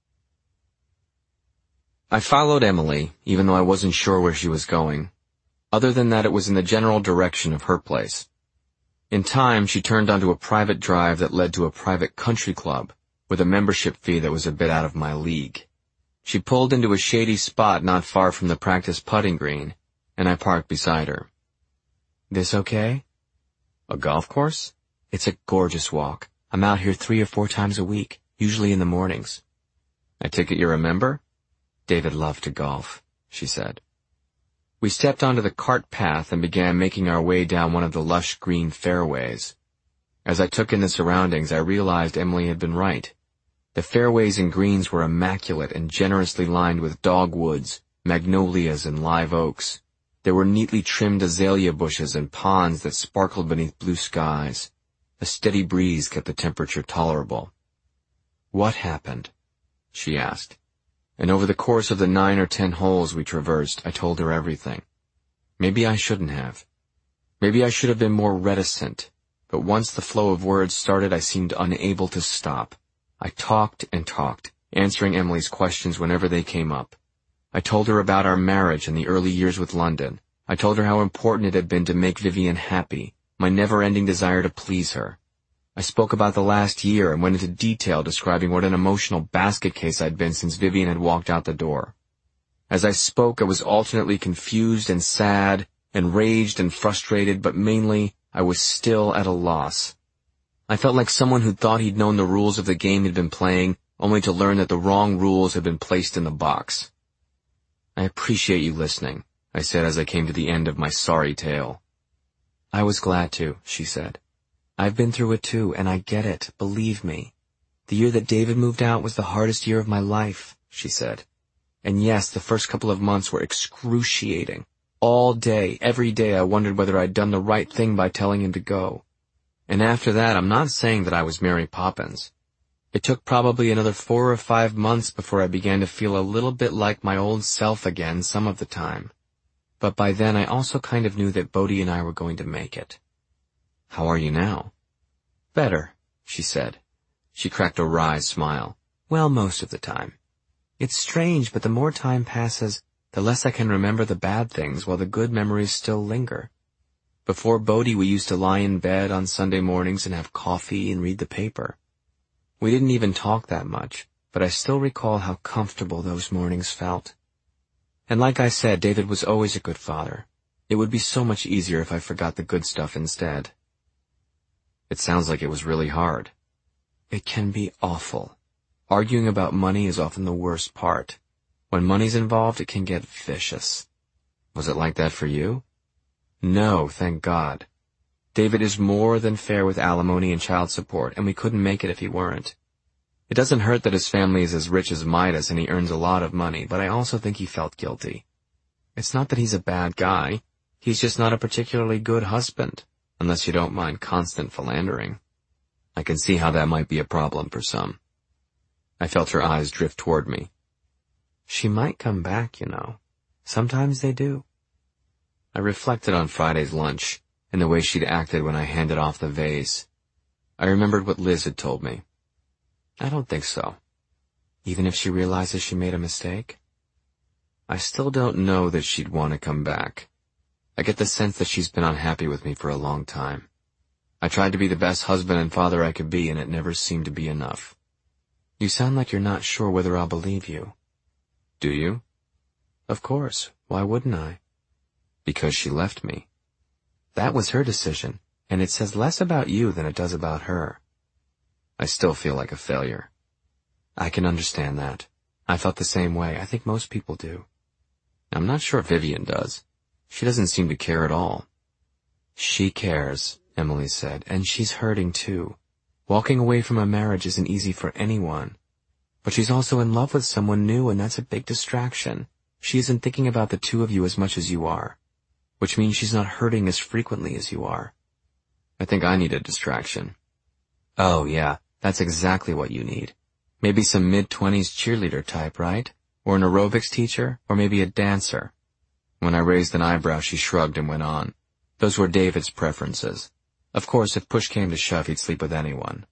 [SPEAKER 1] I followed Emily, even though I wasn't sure where she was going. Other than that, it was in the general direction of her place. In time, she turned onto a private drive that led to a private country club, with a membership fee that was a bit out of my league. She pulled into a shady spot not far from the practice putting green, and I parked beside her. This okay? A golf course? It's a gorgeous walk. I'm out here three or four times a week, usually in the mornings. I take it you're a member? David loved to golf, she said. We stepped onto the cart path and began making our way down one of the lush green fairways. As I took in the surroundings, I realized Emily had been right. The fairways and greens were immaculate and generously lined with dogwoods, magnolias, and live oaks. There were neatly trimmed azalea bushes and ponds that sparkled beneath blue skies. A steady breeze kept the temperature tolerable. What happened? She asked. And over the course of the nine or ten holes we traversed, I told her everything. Maybe I shouldn't have. Maybe I should have been more reticent, but once the flow of words started, I seemed unable to stop. I talked and talked, answering Emily's questions whenever they came up. I told her about our marriage and the early years with London. I told her how important it had been to make Vivian happy, my never-ending desire to please her. I spoke about the last year and went into detail describing what an emotional basket case I'd been since Vivian had walked out the door. As I spoke, I was alternately confused and sad, enraged and frustrated, but mainly I was still at a loss. I felt like someone who thought he'd known the rules of the game he'd been playing, only to learn that the wrong rules had been placed in the box. I appreciate you listening, I said as I came to the end of my sorry tale. I was glad to, she said. I've been through it too, and I get it, believe me. The year that David moved out was the hardest year of my life, she said. And yes, the first couple of months were excruciating. All day, every day, I wondered whether I'd done the right thing by telling him to go. And after that, I'm not saying that I was Mary Poppins. It took probably another four or five months before I began to feel a little bit like my old self again some of the time. But by then I also kind of knew that Bodhi and I were going to make it. How are you now? Better, she said. She cracked a wry smile. Well, most of the time. It's strange, but the more time passes, the less I can remember the bad things while the good memories still linger. Before Bodhi, we used to lie in bed on Sunday mornings and have coffee and read the paper. We didn't even talk that much, but I still recall how comfortable those mornings felt. And like I said, David was always a good father. It would be so much easier if I forgot the good stuff instead. It sounds like it was really hard. It can be awful. Arguing about money is often the worst part. When money's involved, it can get vicious. Was it like that for you? No, thank God. David is more than fair with alimony and child support, and we couldn't make it if he weren't. It doesn't hurt that his family is as rich as Midas and he earns a lot of money, but I also think he felt guilty. It's not that he's a bad guy. He's just not a particularly good husband, unless you don't mind constant philandering. I can see how that might be a problem for some. I felt her eyes drift toward me. She might come back, you know. Sometimes they do. I reflected on Friday's lunch and the way she'd acted when I handed off the vase. I remembered what Liz had told me. I don't think so. Even if she realizes she made a mistake? I still don't know that she'd want to come back. I get the sense that she's been unhappy with me for a long time. I tried to be the best husband and father I could be, and it never seemed to be enough. You sound like you're not sure whether I'll believe you. Do you? Of course. Why wouldn't I? Because she left me. That was her decision, and it says less about you than it does about her. I still feel like a failure. I can understand that. I felt the same way. I think most people do. I'm not sure Vivian does. She doesn't seem to care at all. She cares, Emily said, and she's hurting too. Walking away from a marriage isn't easy for anyone. But she's also in love with someone new, and that's a big distraction. She isn't thinking about the two of you as much as you are, which means she's not hurting as frequently as you are. I think I need a distraction. Oh, yeah, that's exactly what you need. Maybe some mid-twenties cheerleader type, right? Or an aerobics teacher, or maybe a dancer. When I raised an eyebrow, she shrugged and went on. Those were David's preferences. Of course, if push came to shove, he'd sleep with anyone.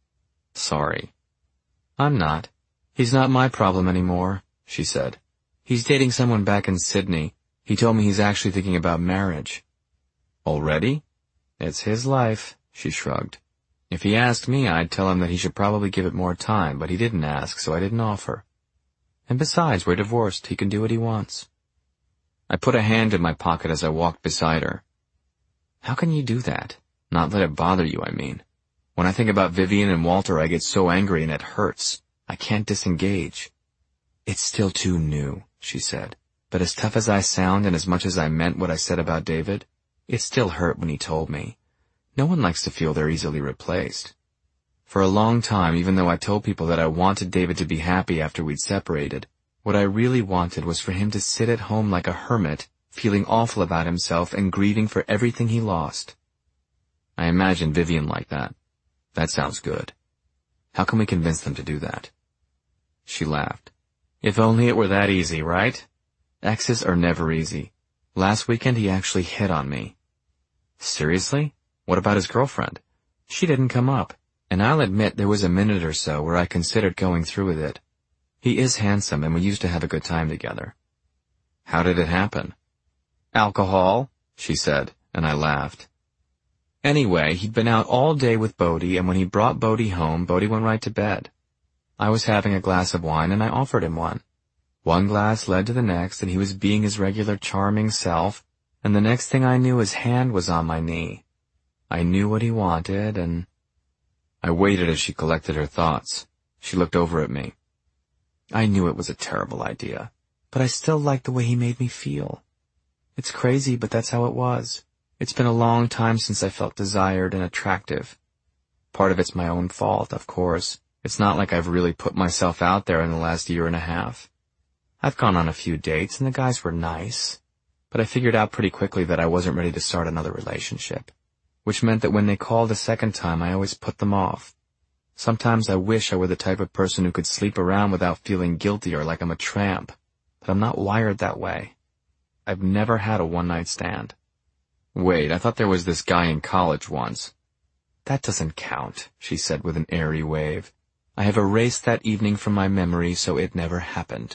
[SPEAKER 1] Sorry. I'm not. He's not my problem anymore, she said. He's dating someone back in Sydney. He told me he's actually thinking about marriage. Already? It's his life, she shrugged. If he asked me, I'd tell him that he should probably give it more time, but he didn't ask, so I didn't offer. And besides, we're divorced. He can do what he wants. I put a hand in my pocket as I walked beside her. How can you do that? Not let it bother you, I mean. When I think about Vivian and Walter, I get so angry and it hurts. I can't disengage. It's still too new, she said. But as tough as I sound and as much as I meant what I said about David, it still hurt when he told me. No one likes to feel they're easily replaced. For a long time, even though I told people that I wanted David to be happy after we'd separated, what I really wanted was for him to sit at home like a hermit, feeling awful about himself and grieving for everything he lost. I imagine Vivian like that. That sounds good. How can we convince them to do that? She laughed. If only it were that easy, right? Exes are never easy. Last weekend he actually hit on me. Seriously? What about his girlfriend? She didn't come up, and I'll admit there was a minute or so where I considered going through with it. He is handsome, and we used to have a good time together. How did it happen? Alcohol, she said, and I laughed. Anyway, he'd been out all day with Bodhi, and when he brought Bodhi home, Bodhi went right to bed. I was having a glass of wine, and I offered him one. One glass led to the next, and he was being his regular charming self, and the next thing I knew his hand was on my knee. I knew what he wanted, and... I waited as she collected her thoughts. She looked over at me. I knew it was a terrible idea, but I still liked the way he made me feel. It's crazy, but that's how it was. It's been a long time since I felt desired and attractive. Part of it's my own fault, of course. It's not like I've really put myself out there in the last year and a half. I've gone on a few dates, and the guys were nice, but I figured out pretty quickly that I wasn't ready to start another relationship, which meant that when they called a second time, I always put them off. Sometimes I wish I were the type of person who could sleep around without feeling guilty or like I'm a tramp, but I'm not wired that way. I've never had a one-night stand. Wait, I thought there was this guy in college once. That doesn't count, she said with an airy wave. I have erased that evening from my memory, so it never happened.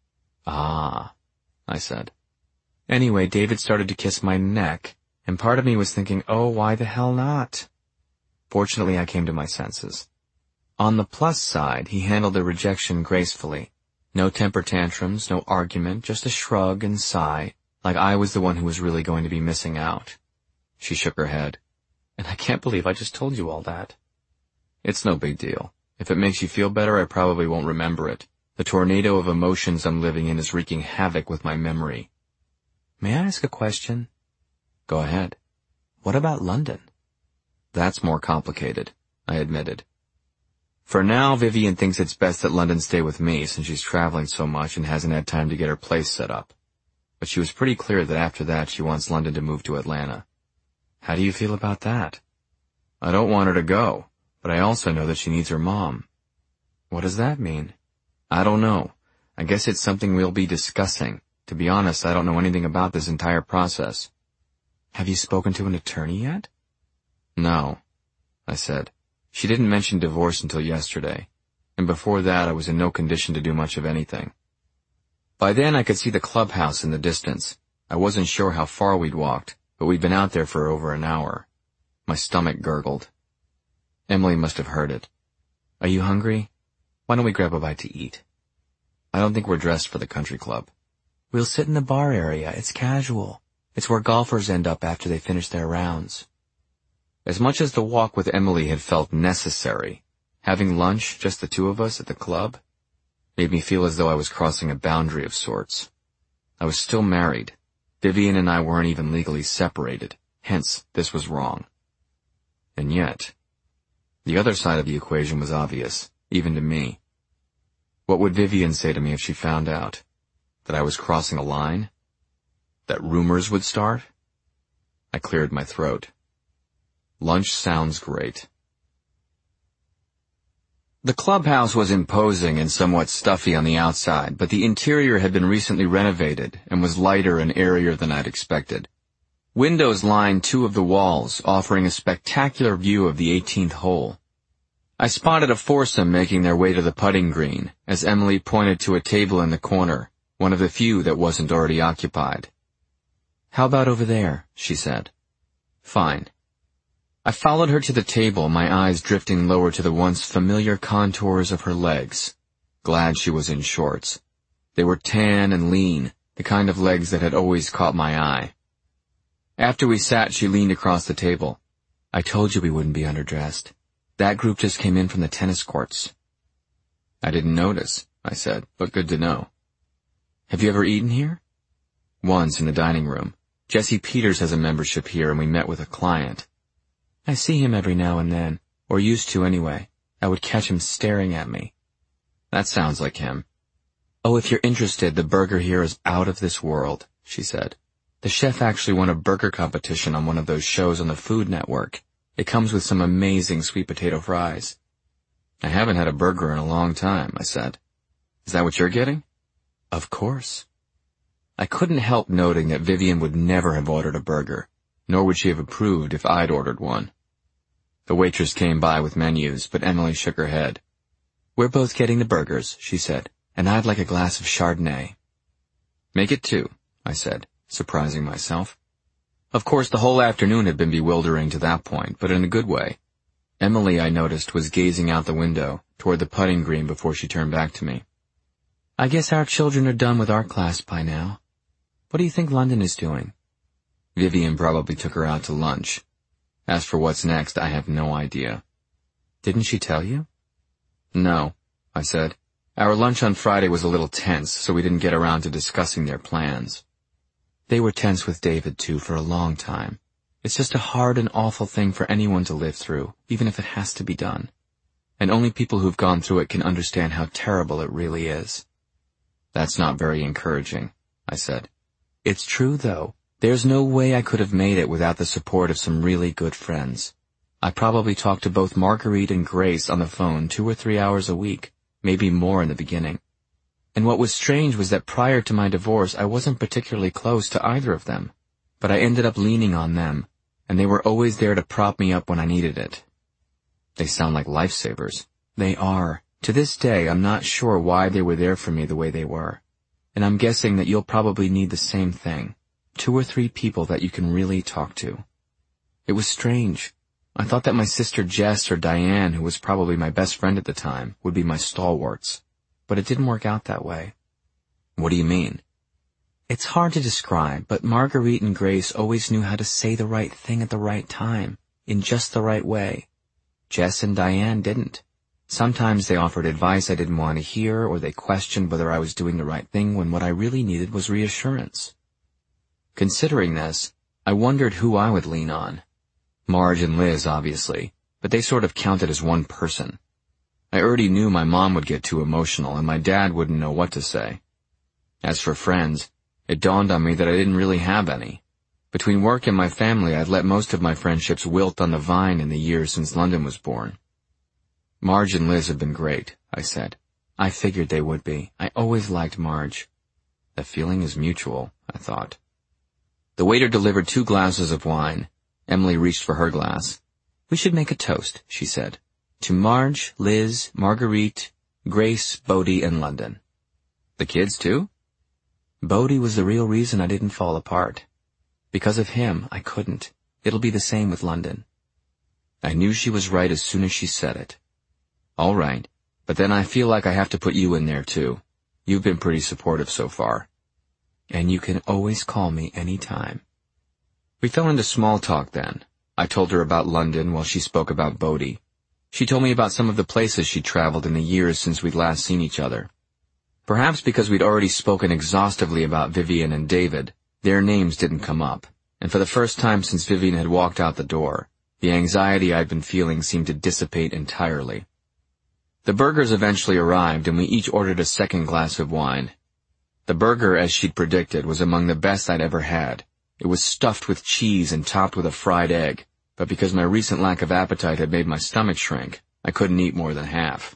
[SPEAKER 1] Ah, I said. Anyway, David started to kiss my neck, and part of me was thinking, oh, why the hell not? Fortunately, I came to my senses. On the plus side, he handled the rejection gracefully. No temper tantrums, no argument, just a shrug and sigh, like I was the one who was really going to be missing out. She shook her head. And I can't believe I just told you all that. It's no big deal. If it makes you feel better, I probably won't remember it. The tornado of emotions I'm living in is wreaking havoc with my memory. May I ask a question? Go ahead. What about London? That's more complicated, I admitted. For now, Vivian thinks it's best that London stay with me since she's traveling so much and hasn't had time to get her place set up. But she was pretty clear that after that she wants London to move to Atlanta. How do you feel about that? I don't want her to go, but I also know that she needs her mom. What does that mean? I don't know. I guess it's something we'll be discussing. To be honest, I don't know anything about this entire process. Have you spoken to an attorney yet? No, I said. She didn't mention divorce until yesterday, and before that I was in no condition to do much of anything. By then I could see the clubhouse in the distance. I wasn't sure how far we'd walked, but we'd been out there for over an hour. My stomach gurgled. Emily must have heard it. Are you hungry? Why don't we grab a bite to eat? I don't think we're dressed for the country club. We'll sit in the bar area. It's casual. It's where golfers end up after they finish their rounds. As much as the walk with Emily had felt necessary, having lunch, just the two of us, at the club, made me feel as though I was crossing a boundary of sorts. I was still married. Vivian and I weren't even legally separated, hence this was wrong. And yet, the other side of the equation was obvious, even to me. What would Vivian say to me if she found out? That I was crossing a line? That rumors would start? I cleared my throat. Lunch sounds great. The clubhouse was imposing and somewhat stuffy on the outside, but the interior had been recently renovated and was lighter and airier than I'd expected. Windows lined two of the walls, offering a spectacular view of the eighteenth hole. I spotted a foursome making their way to the putting green, as Emily pointed to a table in the corner, one of the few that wasn't already occupied. "How about over there?" she said. "Fine." I followed her to the table, my eyes drifting lower to the once familiar contours of her legs. Glad she was in shorts. They were tan and lean, the kind of legs that had always caught my eye. After we sat, she leaned across the table. "I told you we wouldn't be underdressed. That group just came in from the tennis courts." "I didn't notice," I said, "but good to know." "Have you ever eaten here?" "Once in the dining room. Jesse Peters has a membership here and we met with a client." "I see him every now and then, or used to anyway. I would catch him staring at me." "That sounds like him." "Oh, if you're interested, the burger here is out of this world," she said. "The chef actually won a burger competition on one of those shows on the Food Network. It comes with some amazing sweet potato fries." "I haven't had a burger in a long time," I said. "Is that what you're getting?" "Of course." I couldn't help noting that Vivian would never have ordered a burger, nor would she have approved if I'd ordered one. The waitress came by with menus, but Emily shook her head. "We're both getting the burgers," she said, "and I'd like a glass of Chardonnay." "Make it two," I said, surprising myself. Of course, the whole afternoon had been bewildering to that point, but in a good way. Emily, I noticed, was gazing out the window, toward the putting green before she turned back to me. "I guess our children are done with art class by now. What do you think London is doing?" Vivian probably took her out to lunch. As for what's next, I have no idea. "Didn't she tell you?" "No," I said. "Our lunch on Friday was a little tense, so we didn't get around to discussing their plans." "They were tense with David, too, for a long time. It's just a hard and awful thing for anyone to live through, even if it has to be done. And only people who've gone through it can understand how terrible it really is." "That's not very encouraging," I said. "It's true, though. There's no way I could have made it without the support of some really good friends. I probably talked to both Marguerite and Grace on the phone two or three hours a week, maybe more in the beginning. And what was strange was that prior to my divorce, I wasn't particularly close to either of them. But I ended up leaning on them, and they were always there to prop me up when I needed it." "They sound like lifesavers." "They are. To this day, I'm not sure why they were there for me the way they were. And I'm guessing that you'll probably need the same thing. Two or three people that you can really talk to." It was strange. I thought that my sister Jess or Diane, who was probably my best friend at the time, would be my stalwarts. But it didn't work out that way. "What do you mean?" "It's hard to describe, but Marguerite and Grace always knew how to say the right thing at the right time, in just the right way. Jess and Diane didn't. Sometimes they offered advice I didn't want to hear, or they questioned whether I was doing the right thing when what I really needed was reassurance. Considering this, I wondered who I would lean on. Marge and Liz, obviously, but they sort of counted as one person. I already knew my mom would get too emotional, and my dad wouldn't know what to say. As for friends, it dawned on me that I didn't really have any. Between work and my family, I'd let most of my friendships wilt on the vine in the years since London was born. "Marge and Liz have been great," I said. "I figured they would be. I always liked Marge." The feeling is mutual, I thought. The waiter delivered two glasses of wine. Emily reached for her glass. "We should make a toast," she said. "To Marge, Liz, Marguerite, Grace, Bodie, and London." "The kids, too?" "Bodie was the real reason I didn't fall apart. Because of him, I couldn't. It'll be the same with London." I knew she was right as soon as she said it. "All right, but then I feel like I have to put you in there, too. You've been pretty supportive so far." "And you can always call me any time." We fell into small talk then. I told her about London while she spoke about Bodie. She told me about some of the places she'd traveled in the years since we'd last seen each other. Perhaps because we'd already spoken exhaustively about Vivian and David, their names didn't come up, and for the first time since Vivian had walked out the door, the anxiety I'd been feeling seemed to dissipate entirely. The burgers eventually arrived, and we each ordered a second glass of wine. The burger, as she'd predicted, was among the best I'd ever had. It was stuffed with cheese and topped with a fried egg, but because my recent lack of appetite had made my stomach shrink, I couldn't eat more than half.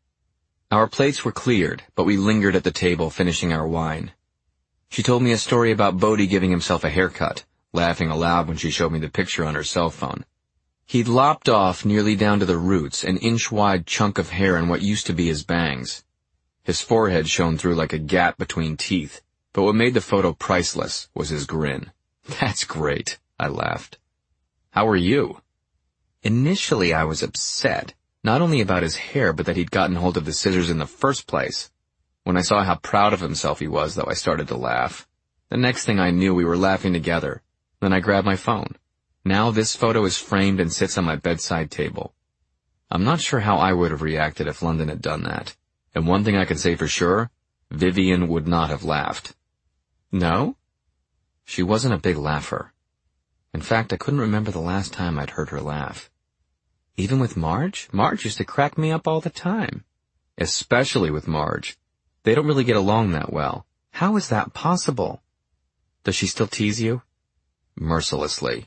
[SPEAKER 1] Our plates were cleared, but we lingered at the table finishing our wine. She told me a story about Bodie giving himself a haircut, laughing aloud when she showed me the picture on her cell phone. He'd lopped off, nearly down to the roots, an inch-wide chunk of hair in what used to be his bangs. His forehead shone through like a gap between teeth, but what made the photo priceless was his grin. "That's great," I laughed. "How are you?" Initially I was upset, not only about his hair, but that he'd gotten hold of the scissors in the first place. When I saw how proud of himself he was, though, I started to laugh. The next thing I knew, we were laughing together. Then I grabbed my phone. Now this photo is framed and sits on my bedside table. I'm not sure how I would have reacted if London had done that. And one thing I can say for sure, Vivian would not have laughed. No? She wasn't a big laugher. In fact, I couldn't remember the last time I'd heard her laugh. Even with Marge? Marge used to crack me up all the time. Especially with Marge. They don't really get along that well. How is that possible? Does she still tease you? Mercilessly.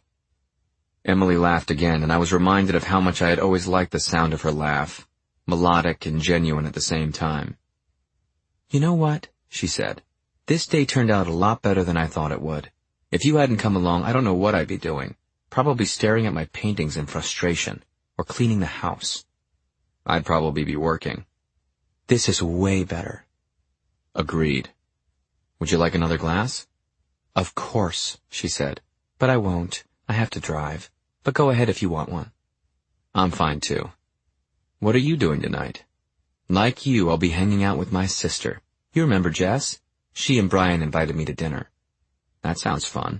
[SPEAKER 1] Emily laughed again, and I was reminded of how much I had always liked the sound of her laugh, melodic and genuine at the same time. "You know what?" she said. "This day turned out a lot better than I thought it would. If you hadn't come along, I don't know what I'd be doing. Probably staring at my paintings in frustration, or cleaning the house. I'd probably be working. This is way better." Agreed. "Would you like another glass?" "Of course," she said. "But I won't. I have to drive. But go ahead if you want one." "I'm fine, too. What are you doing tonight?" "Like you, I'll be hanging out with my sister. You remember Jess? She and Brian invited me to dinner." "That sounds fun."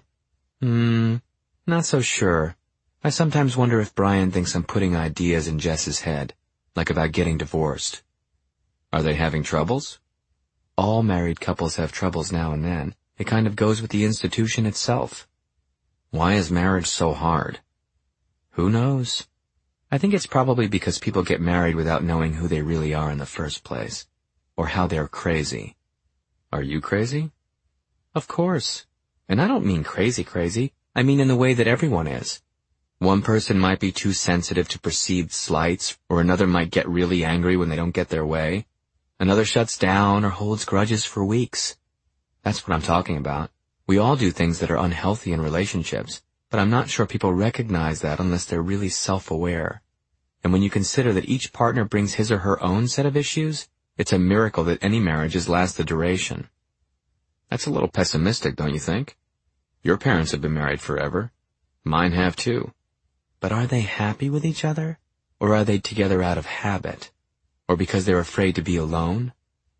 [SPEAKER 1] Hmm, not so sure. I sometimes wonder if Brian thinks I'm putting ideas in Jess's head, like about getting divorced." "Are they having troubles?" "All married couples have troubles now and then. It kind of goes with the institution itself." "Why is marriage so hard?" "Who knows? I think it's probably because people get married without knowing who they really are in the first place, or how they're crazy." "Are you crazy?" "Of course. And I don't mean crazy crazy. I mean in the way that everyone is. One person might be too sensitive to perceived slights, or another might get really angry when they don't get their way. Another shuts down or holds grudges for weeks. That's what I'm talking about. We all do things that are unhealthy in relationships, but I'm not sure people recognize that unless they're really self-aware. And when you consider that each partner brings his or her own set of issues, it's a miracle that any marriages last the duration." "That's a little pessimistic, don't you think? Your parents have been married forever. Mine have too." "But are they happy with each other? Or are they together out of habit? Or because they're afraid to be alone?"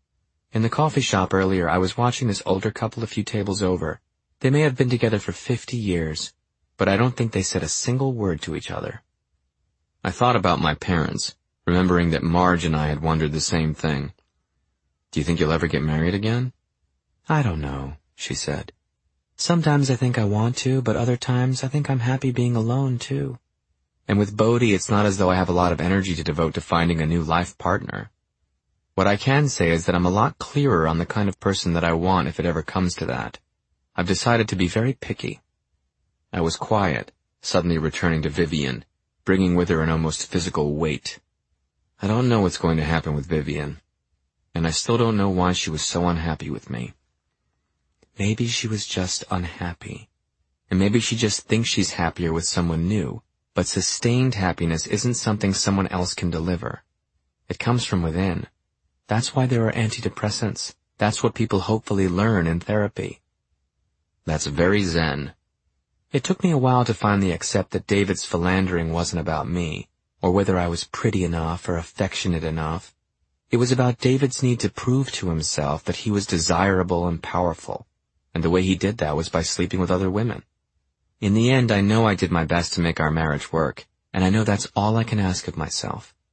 [SPEAKER 1] In the coffee shop earlier, I was watching this older couple a few tables over. They may have been together for fifty years, but I don't think they said a single word to each other. I thought about my parents, remembering that Marge and I had wondered the same thing. "Do you think you'll ever get married again?" "I don't know," she said. "Sometimes I think I want to, but other times I think I'm happy being alone, too. And with Bodie, it's not as though I have a lot of energy to devote to finding a new life partner. What I can say is that I'm a lot clearer on the kind of person that I want if it ever comes to that. I've decided to be very picky." I was quiet, suddenly returning to Vivian, bringing with her an almost physical weight. I don't know what's going to happen with Vivian, and I still don't know why she was so unhappy with me. Maybe she was just unhappy, and maybe she just thinks she's happier with someone new, but sustained happiness isn't something someone else can deliver. It comes from within. That's why there are antidepressants. That's what people hopefully learn in therapy. That's very zen. It took me a while to finally accept that David's philandering wasn't about me, or whether I was pretty enough or affectionate enough. It was about David's need to prove to himself that he was desirable and powerful, and the way he did that was by sleeping with other women. In the end, I know I did my best to make our marriage work, and I know that's all I can ask of myself.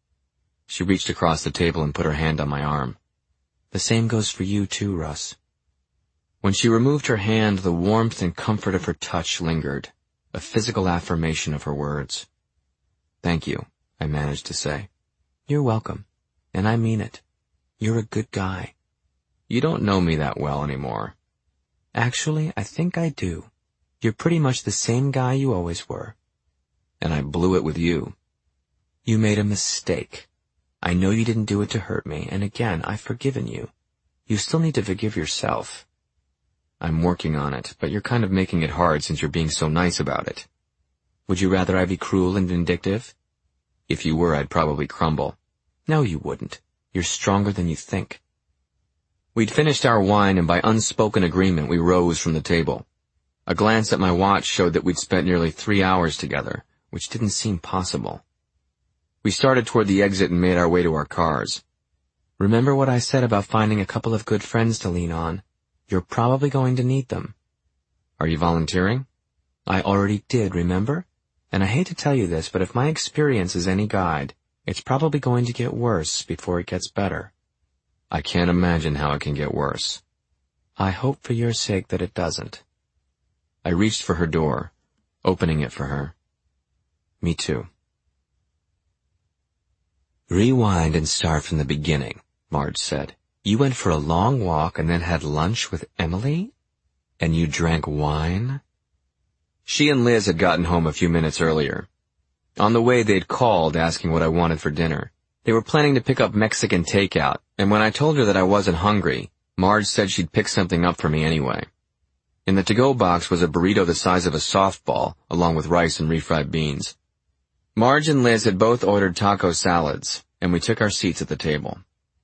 [SPEAKER 1] She reached across the table and put her hand on my arm. The same goes for you too, Russ. When she removed her hand, the warmth and comfort of her touch lingered, a physical affirmation of her words. Thank you, I managed to say. You're welcome, and I mean it. You're a good guy. You don't know me that well anymore. Actually, I think I do. You're pretty much the same guy you always were. And I blew it with you. You made a mistake. I know you didn't do it to hurt me, and again, I've forgiven you. You still need to forgive yourself. I'm working on it, but you're kind of making it hard since you're being so nice about it. Would you rather I be cruel and vindictive? If you were, I'd probably crumble. No, you wouldn't. You're stronger than you think. We'd finished our wine, and by unspoken agreement, we rose from the table. A glance at my watch showed that we'd spent nearly three hours together, which didn't seem possible. We started toward the exit and made our way to our cars. Remember what I said about finding a couple of good friends to lean on? You're probably going to need them. Are you volunteering? I already did, remember? And I hate to tell you this, but if my experience is any guide, it's probably going to get worse before it gets better. I can't imagine how it can get worse. I hope for your sake that it doesn't. I reached for her door, opening it for her. Me too. Rewind and start from the beginning, Marge said. You went for a long walk and then had lunch with Emily? And you drank wine? She and Liz had gotten home a few minutes earlier. On the way, they'd called asking what I wanted for dinner. They were planning to pick up Mexican takeout, and when I told her that I wasn't hungry, Marge said she'd pick something up for me anyway. In the to-go box was a burrito the size of a softball, along with rice and refried beans. Marge and Liz had both ordered taco salads, and we took our seats at the table.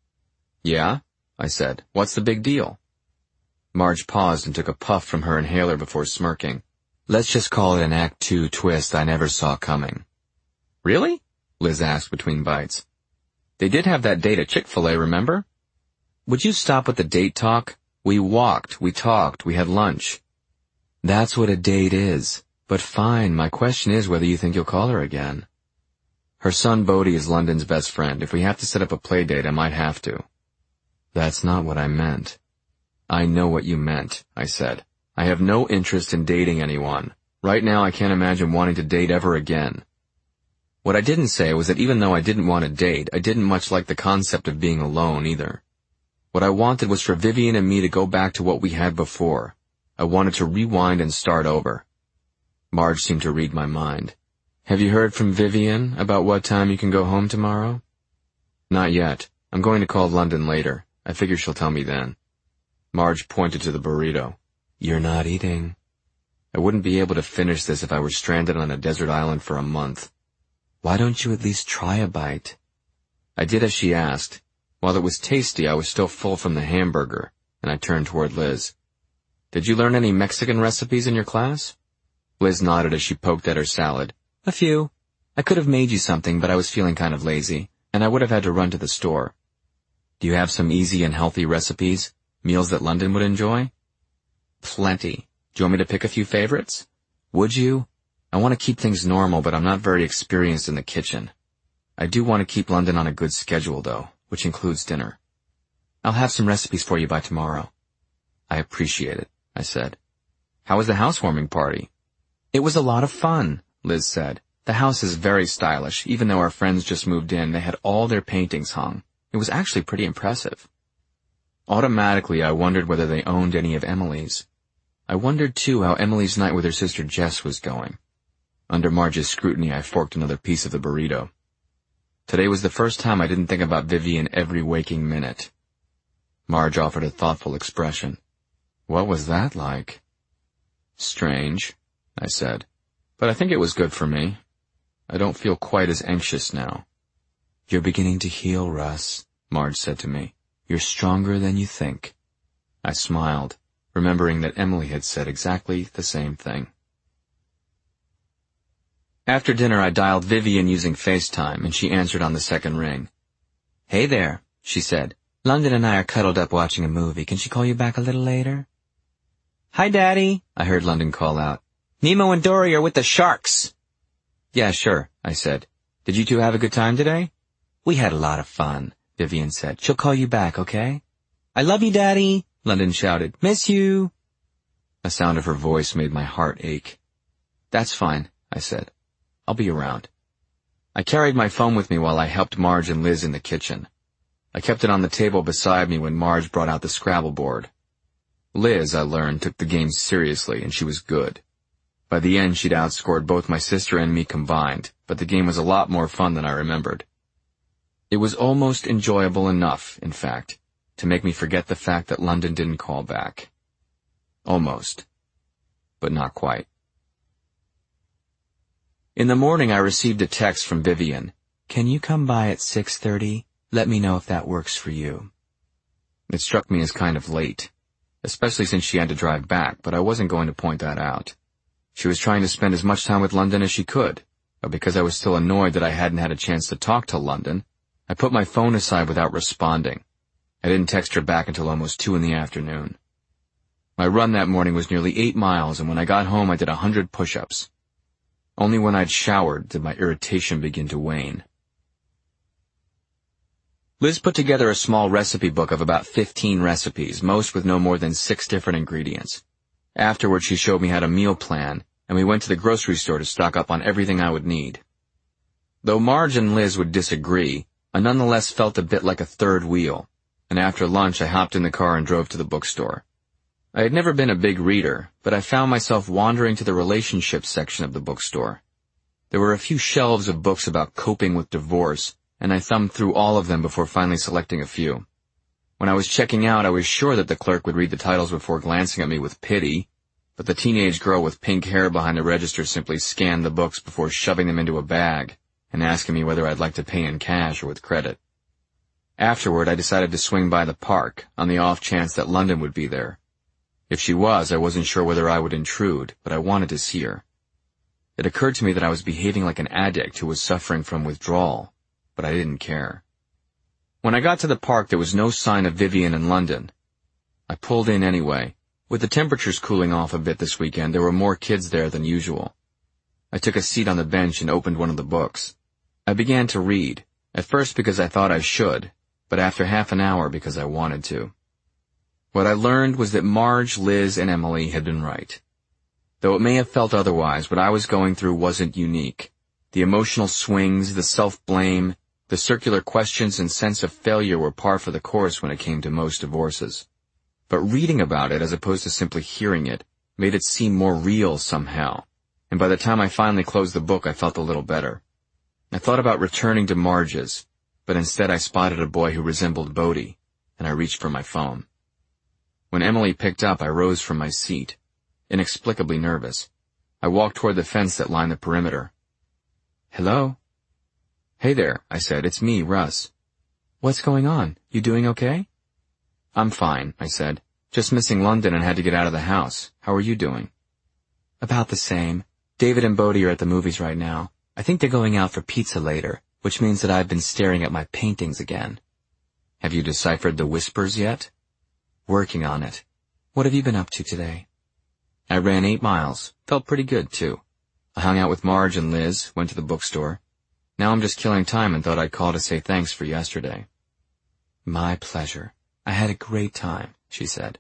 [SPEAKER 1] Yeah? I said. What's the big deal? Marge paused and took a puff from her inhaler before smirking. Let's just call it an Act Two twist I never saw coming. Really? Liz asked between bites. They did have that date at Chick-fil-A, remember? Would you stop with the date talk? We walked, we talked, we had lunch. That's what a date is. But fine, my question is whether you think you'll call her again. Her son Bodhi is London's best friend. If we have to set up a play date, I might have to. That's not what I meant. I know what you meant, I said. I have no interest in dating anyone. Right now I can't imagine wanting to date ever again. What I didn't say was that even though I didn't want to date, I didn't much like the concept of being alone either. What I wanted was for Vivian and me to go back to what we had before. I wanted to rewind and start over. Marge seemed to read my mind. Have you heard from Vivian about what time you can go home tomorrow? Not yet. I'm going to call London later. I figure she'll tell me then. Marge pointed to the burrito. You're not eating. I wouldn't be able to finish this if I were stranded on a desert island for a month. Why don't you at least try a bite? I did as she asked. While it was tasty, I was still full from the hamburger, and I turned toward Liz. Did you learn any Mexican recipes in your class? Liz nodded as she poked at her salad. A few. I could have made you something, but I was feeling kind of lazy, and I would have had to run to the store. Do you have some easy and healthy recipes? Meals that London would enjoy? Plenty. Do you want me to pick a few favorites? Would you? I want to keep things normal, but I'm not very experienced in the kitchen. I do want to keep London on a good schedule, though, which includes dinner. I'll have some recipes for you by tomorrow. I appreciate it, I said. How was the housewarming party? It was a lot of fun, Liz said. The house is very stylish. Even though our friends just moved in, they had all their paintings hung. It was actually pretty impressive. Automatically, I wondered whether they owned any of Emily's. I wondered, too, how Emily's night with her sister Jess was going. Under Marge's scrutiny, I forked another piece of the burrito. Today was the first time I didn't think about Vivian every waking minute. Marge offered a thoughtful expression. What was that like? Strange, I said, but I think it was good for me. I don't feel quite as anxious now. You're beginning to heal, Russ, Marge said to me. You're stronger than you think. I smiled, remembering that Emily had said exactly the same thing. After dinner, I dialed Vivian using FaceTime, and she answered on the second ring. Hey there, she said. London and I are cuddled up watching a movie. Can she call you back a little later? Hi, Daddy, I heard London call out. Nemo and Dory are with the sharks. Yeah, sure, I said. Did you two have a good time today? We had a lot of fun, Vivian said. She'll call you back, okay? I love you, Daddy, London shouted. Miss you. The sound of her voice made my heart ache. That's fine, I said. I'll be around. I carried my phone with me while I helped Marge and Liz in the kitchen. I kept it on the table beside me when Marge brought out the Scrabble board. Liz, I learned, took the game seriously, and she was good. By the end, she'd outscored both my sister and me combined, but the game was a lot more fun than I remembered. It was almost enjoyable enough, in fact, to make me forget the fact that London didn't call back. Almost. But not quite. In the morning, I received a text from Vivian. Can you come by at six thirty? Let me know if that works for you. It struck me as kind of late, especially since she had to drive back, but I wasn't going to point that out. She was trying to spend as much time with London as she could, but because I was still annoyed that I hadn't had a chance to talk to London, I put my phone aside without responding. I didn't text her back until almost two in the afternoon. My run that morning was nearly eight miles, and when I got home I did a hundred push-ups. Only when I'd showered did my irritation begin to wane. Liz put together a small recipe book of about fifteen recipes, most with no more than six different ingredients. Afterward, she showed me how to meal plan, and we went to the grocery store to stock up on everything I would need. Though Marge and Liz would disagree, I nonetheless felt a bit like a third wheel, and after lunch I hopped in the car and drove to the bookstore. I had never been a big reader, but I found myself wandering to the relationships section of the bookstore. There were a few shelves of books about coping with divorce, and I thumbed through all of them before finally selecting a few. When I was checking out, I was sure that the clerk would read the titles before glancing at me with pity, but the teenage girl with pink hair behind the register simply scanned the books before shoving them into a bag and asking me whether I'd like to pay in cash or with credit. Afterward, I decided to swing by the park, on the off chance that London would be there. If she was, I wasn't sure whether I would intrude, but I wanted to see her. It occurred to me that I was behaving like an addict who was suffering from withdrawal, but I didn't care. When I got to the park, there was no sign of Vivian and London. I pulled in anyway. With the temperatures cooling off a bit this weekend, there were more kids there than usual. I took a seat on the bench and opened one of the books. I began to read, at first because I thought I should, but after half an hour because I wanted to. What I learned was that Marge, Liz, and Emily had been right. Though it may have felt otherwise, what I was going through wasn't unique. The emotional swings, the self-blame, the circular questions and sense of failure were par for the course when it came to most divorces. But reading about it, as opposed to simply hearing it, made it seem more real somehow, and by the time I finally closed the book I felt a little better. I thought about returning to Marge's, but instead I spotted a boy who resembled Bodhi, and I reached for my phone. When Emily picked up, I rose from my seat, inexplicably nervous. I walked toward the fence that lined the perimeter. Hello? Hey there, I said. It's me, Russ. What's going on? You doing okay? I'm fine, I said. Just missing London and had to get out of the house. How are you doing? About the same. David and Bodhi are at the movies right now. I think they're going out for pizza later, which means that I've been staring at my paintings again. Have you deciphered the whispers yet? Working on it. What have you been up to today? I ran eight miles. Felt pretty good, too. I hung out with Marge and Liz, went to the bookstore. Now I'm just killing time and thought I'd call to say thanks for yesterday. My pleasure. I had a great time, she said.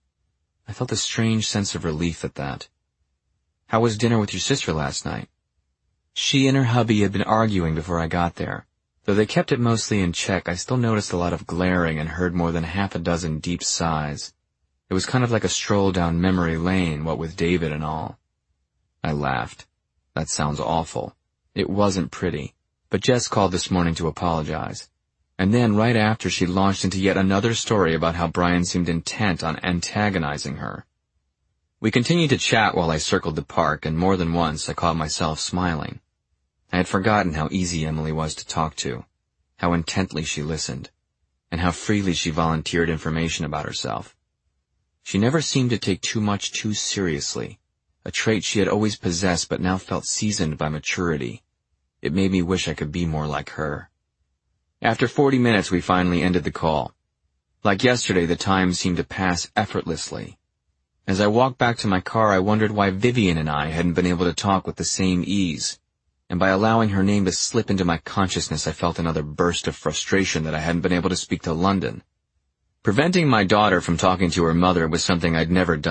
[SPEAKER 1] I felt a strange sense of relief at that. How was dinner with your sister last night? She and her hubby had been arguing before I got there. Though they kept it mostly in check, I still noticed a lot of glaring and heard more than half a dozen deep sighs. It was kind of like a stroll down memory lane, what with David and all. I laughed. That sounds awful. It wasn't pretty, but Jess called this morning to apologize. And then, right after, she launched into yet another story about how Brian seemed intent on antagonizing her. We continued to chat while I circled the park, and more than once I caught myself smiling. I had forgotten how easy Emily was to talk to, how intently she listened, and how freely she volunteered information about herself. She never seemed to take too much too seriously, a trait she had always possessed but now felt seasoned by maturity. It made me wish I could be more like her. After forty minutes, we finally ended the call. Like yesterday, the time seemed to pass effortlessly. As I walked back to my car, I wondered why Vivian and I hadn't been able to talk with the same ease. and by allowing her name to slip into my consciousness I felt another burst of frustration that I hadn't been able to speak to London. Preventing my daughter from talking to her mother was something I'd never done.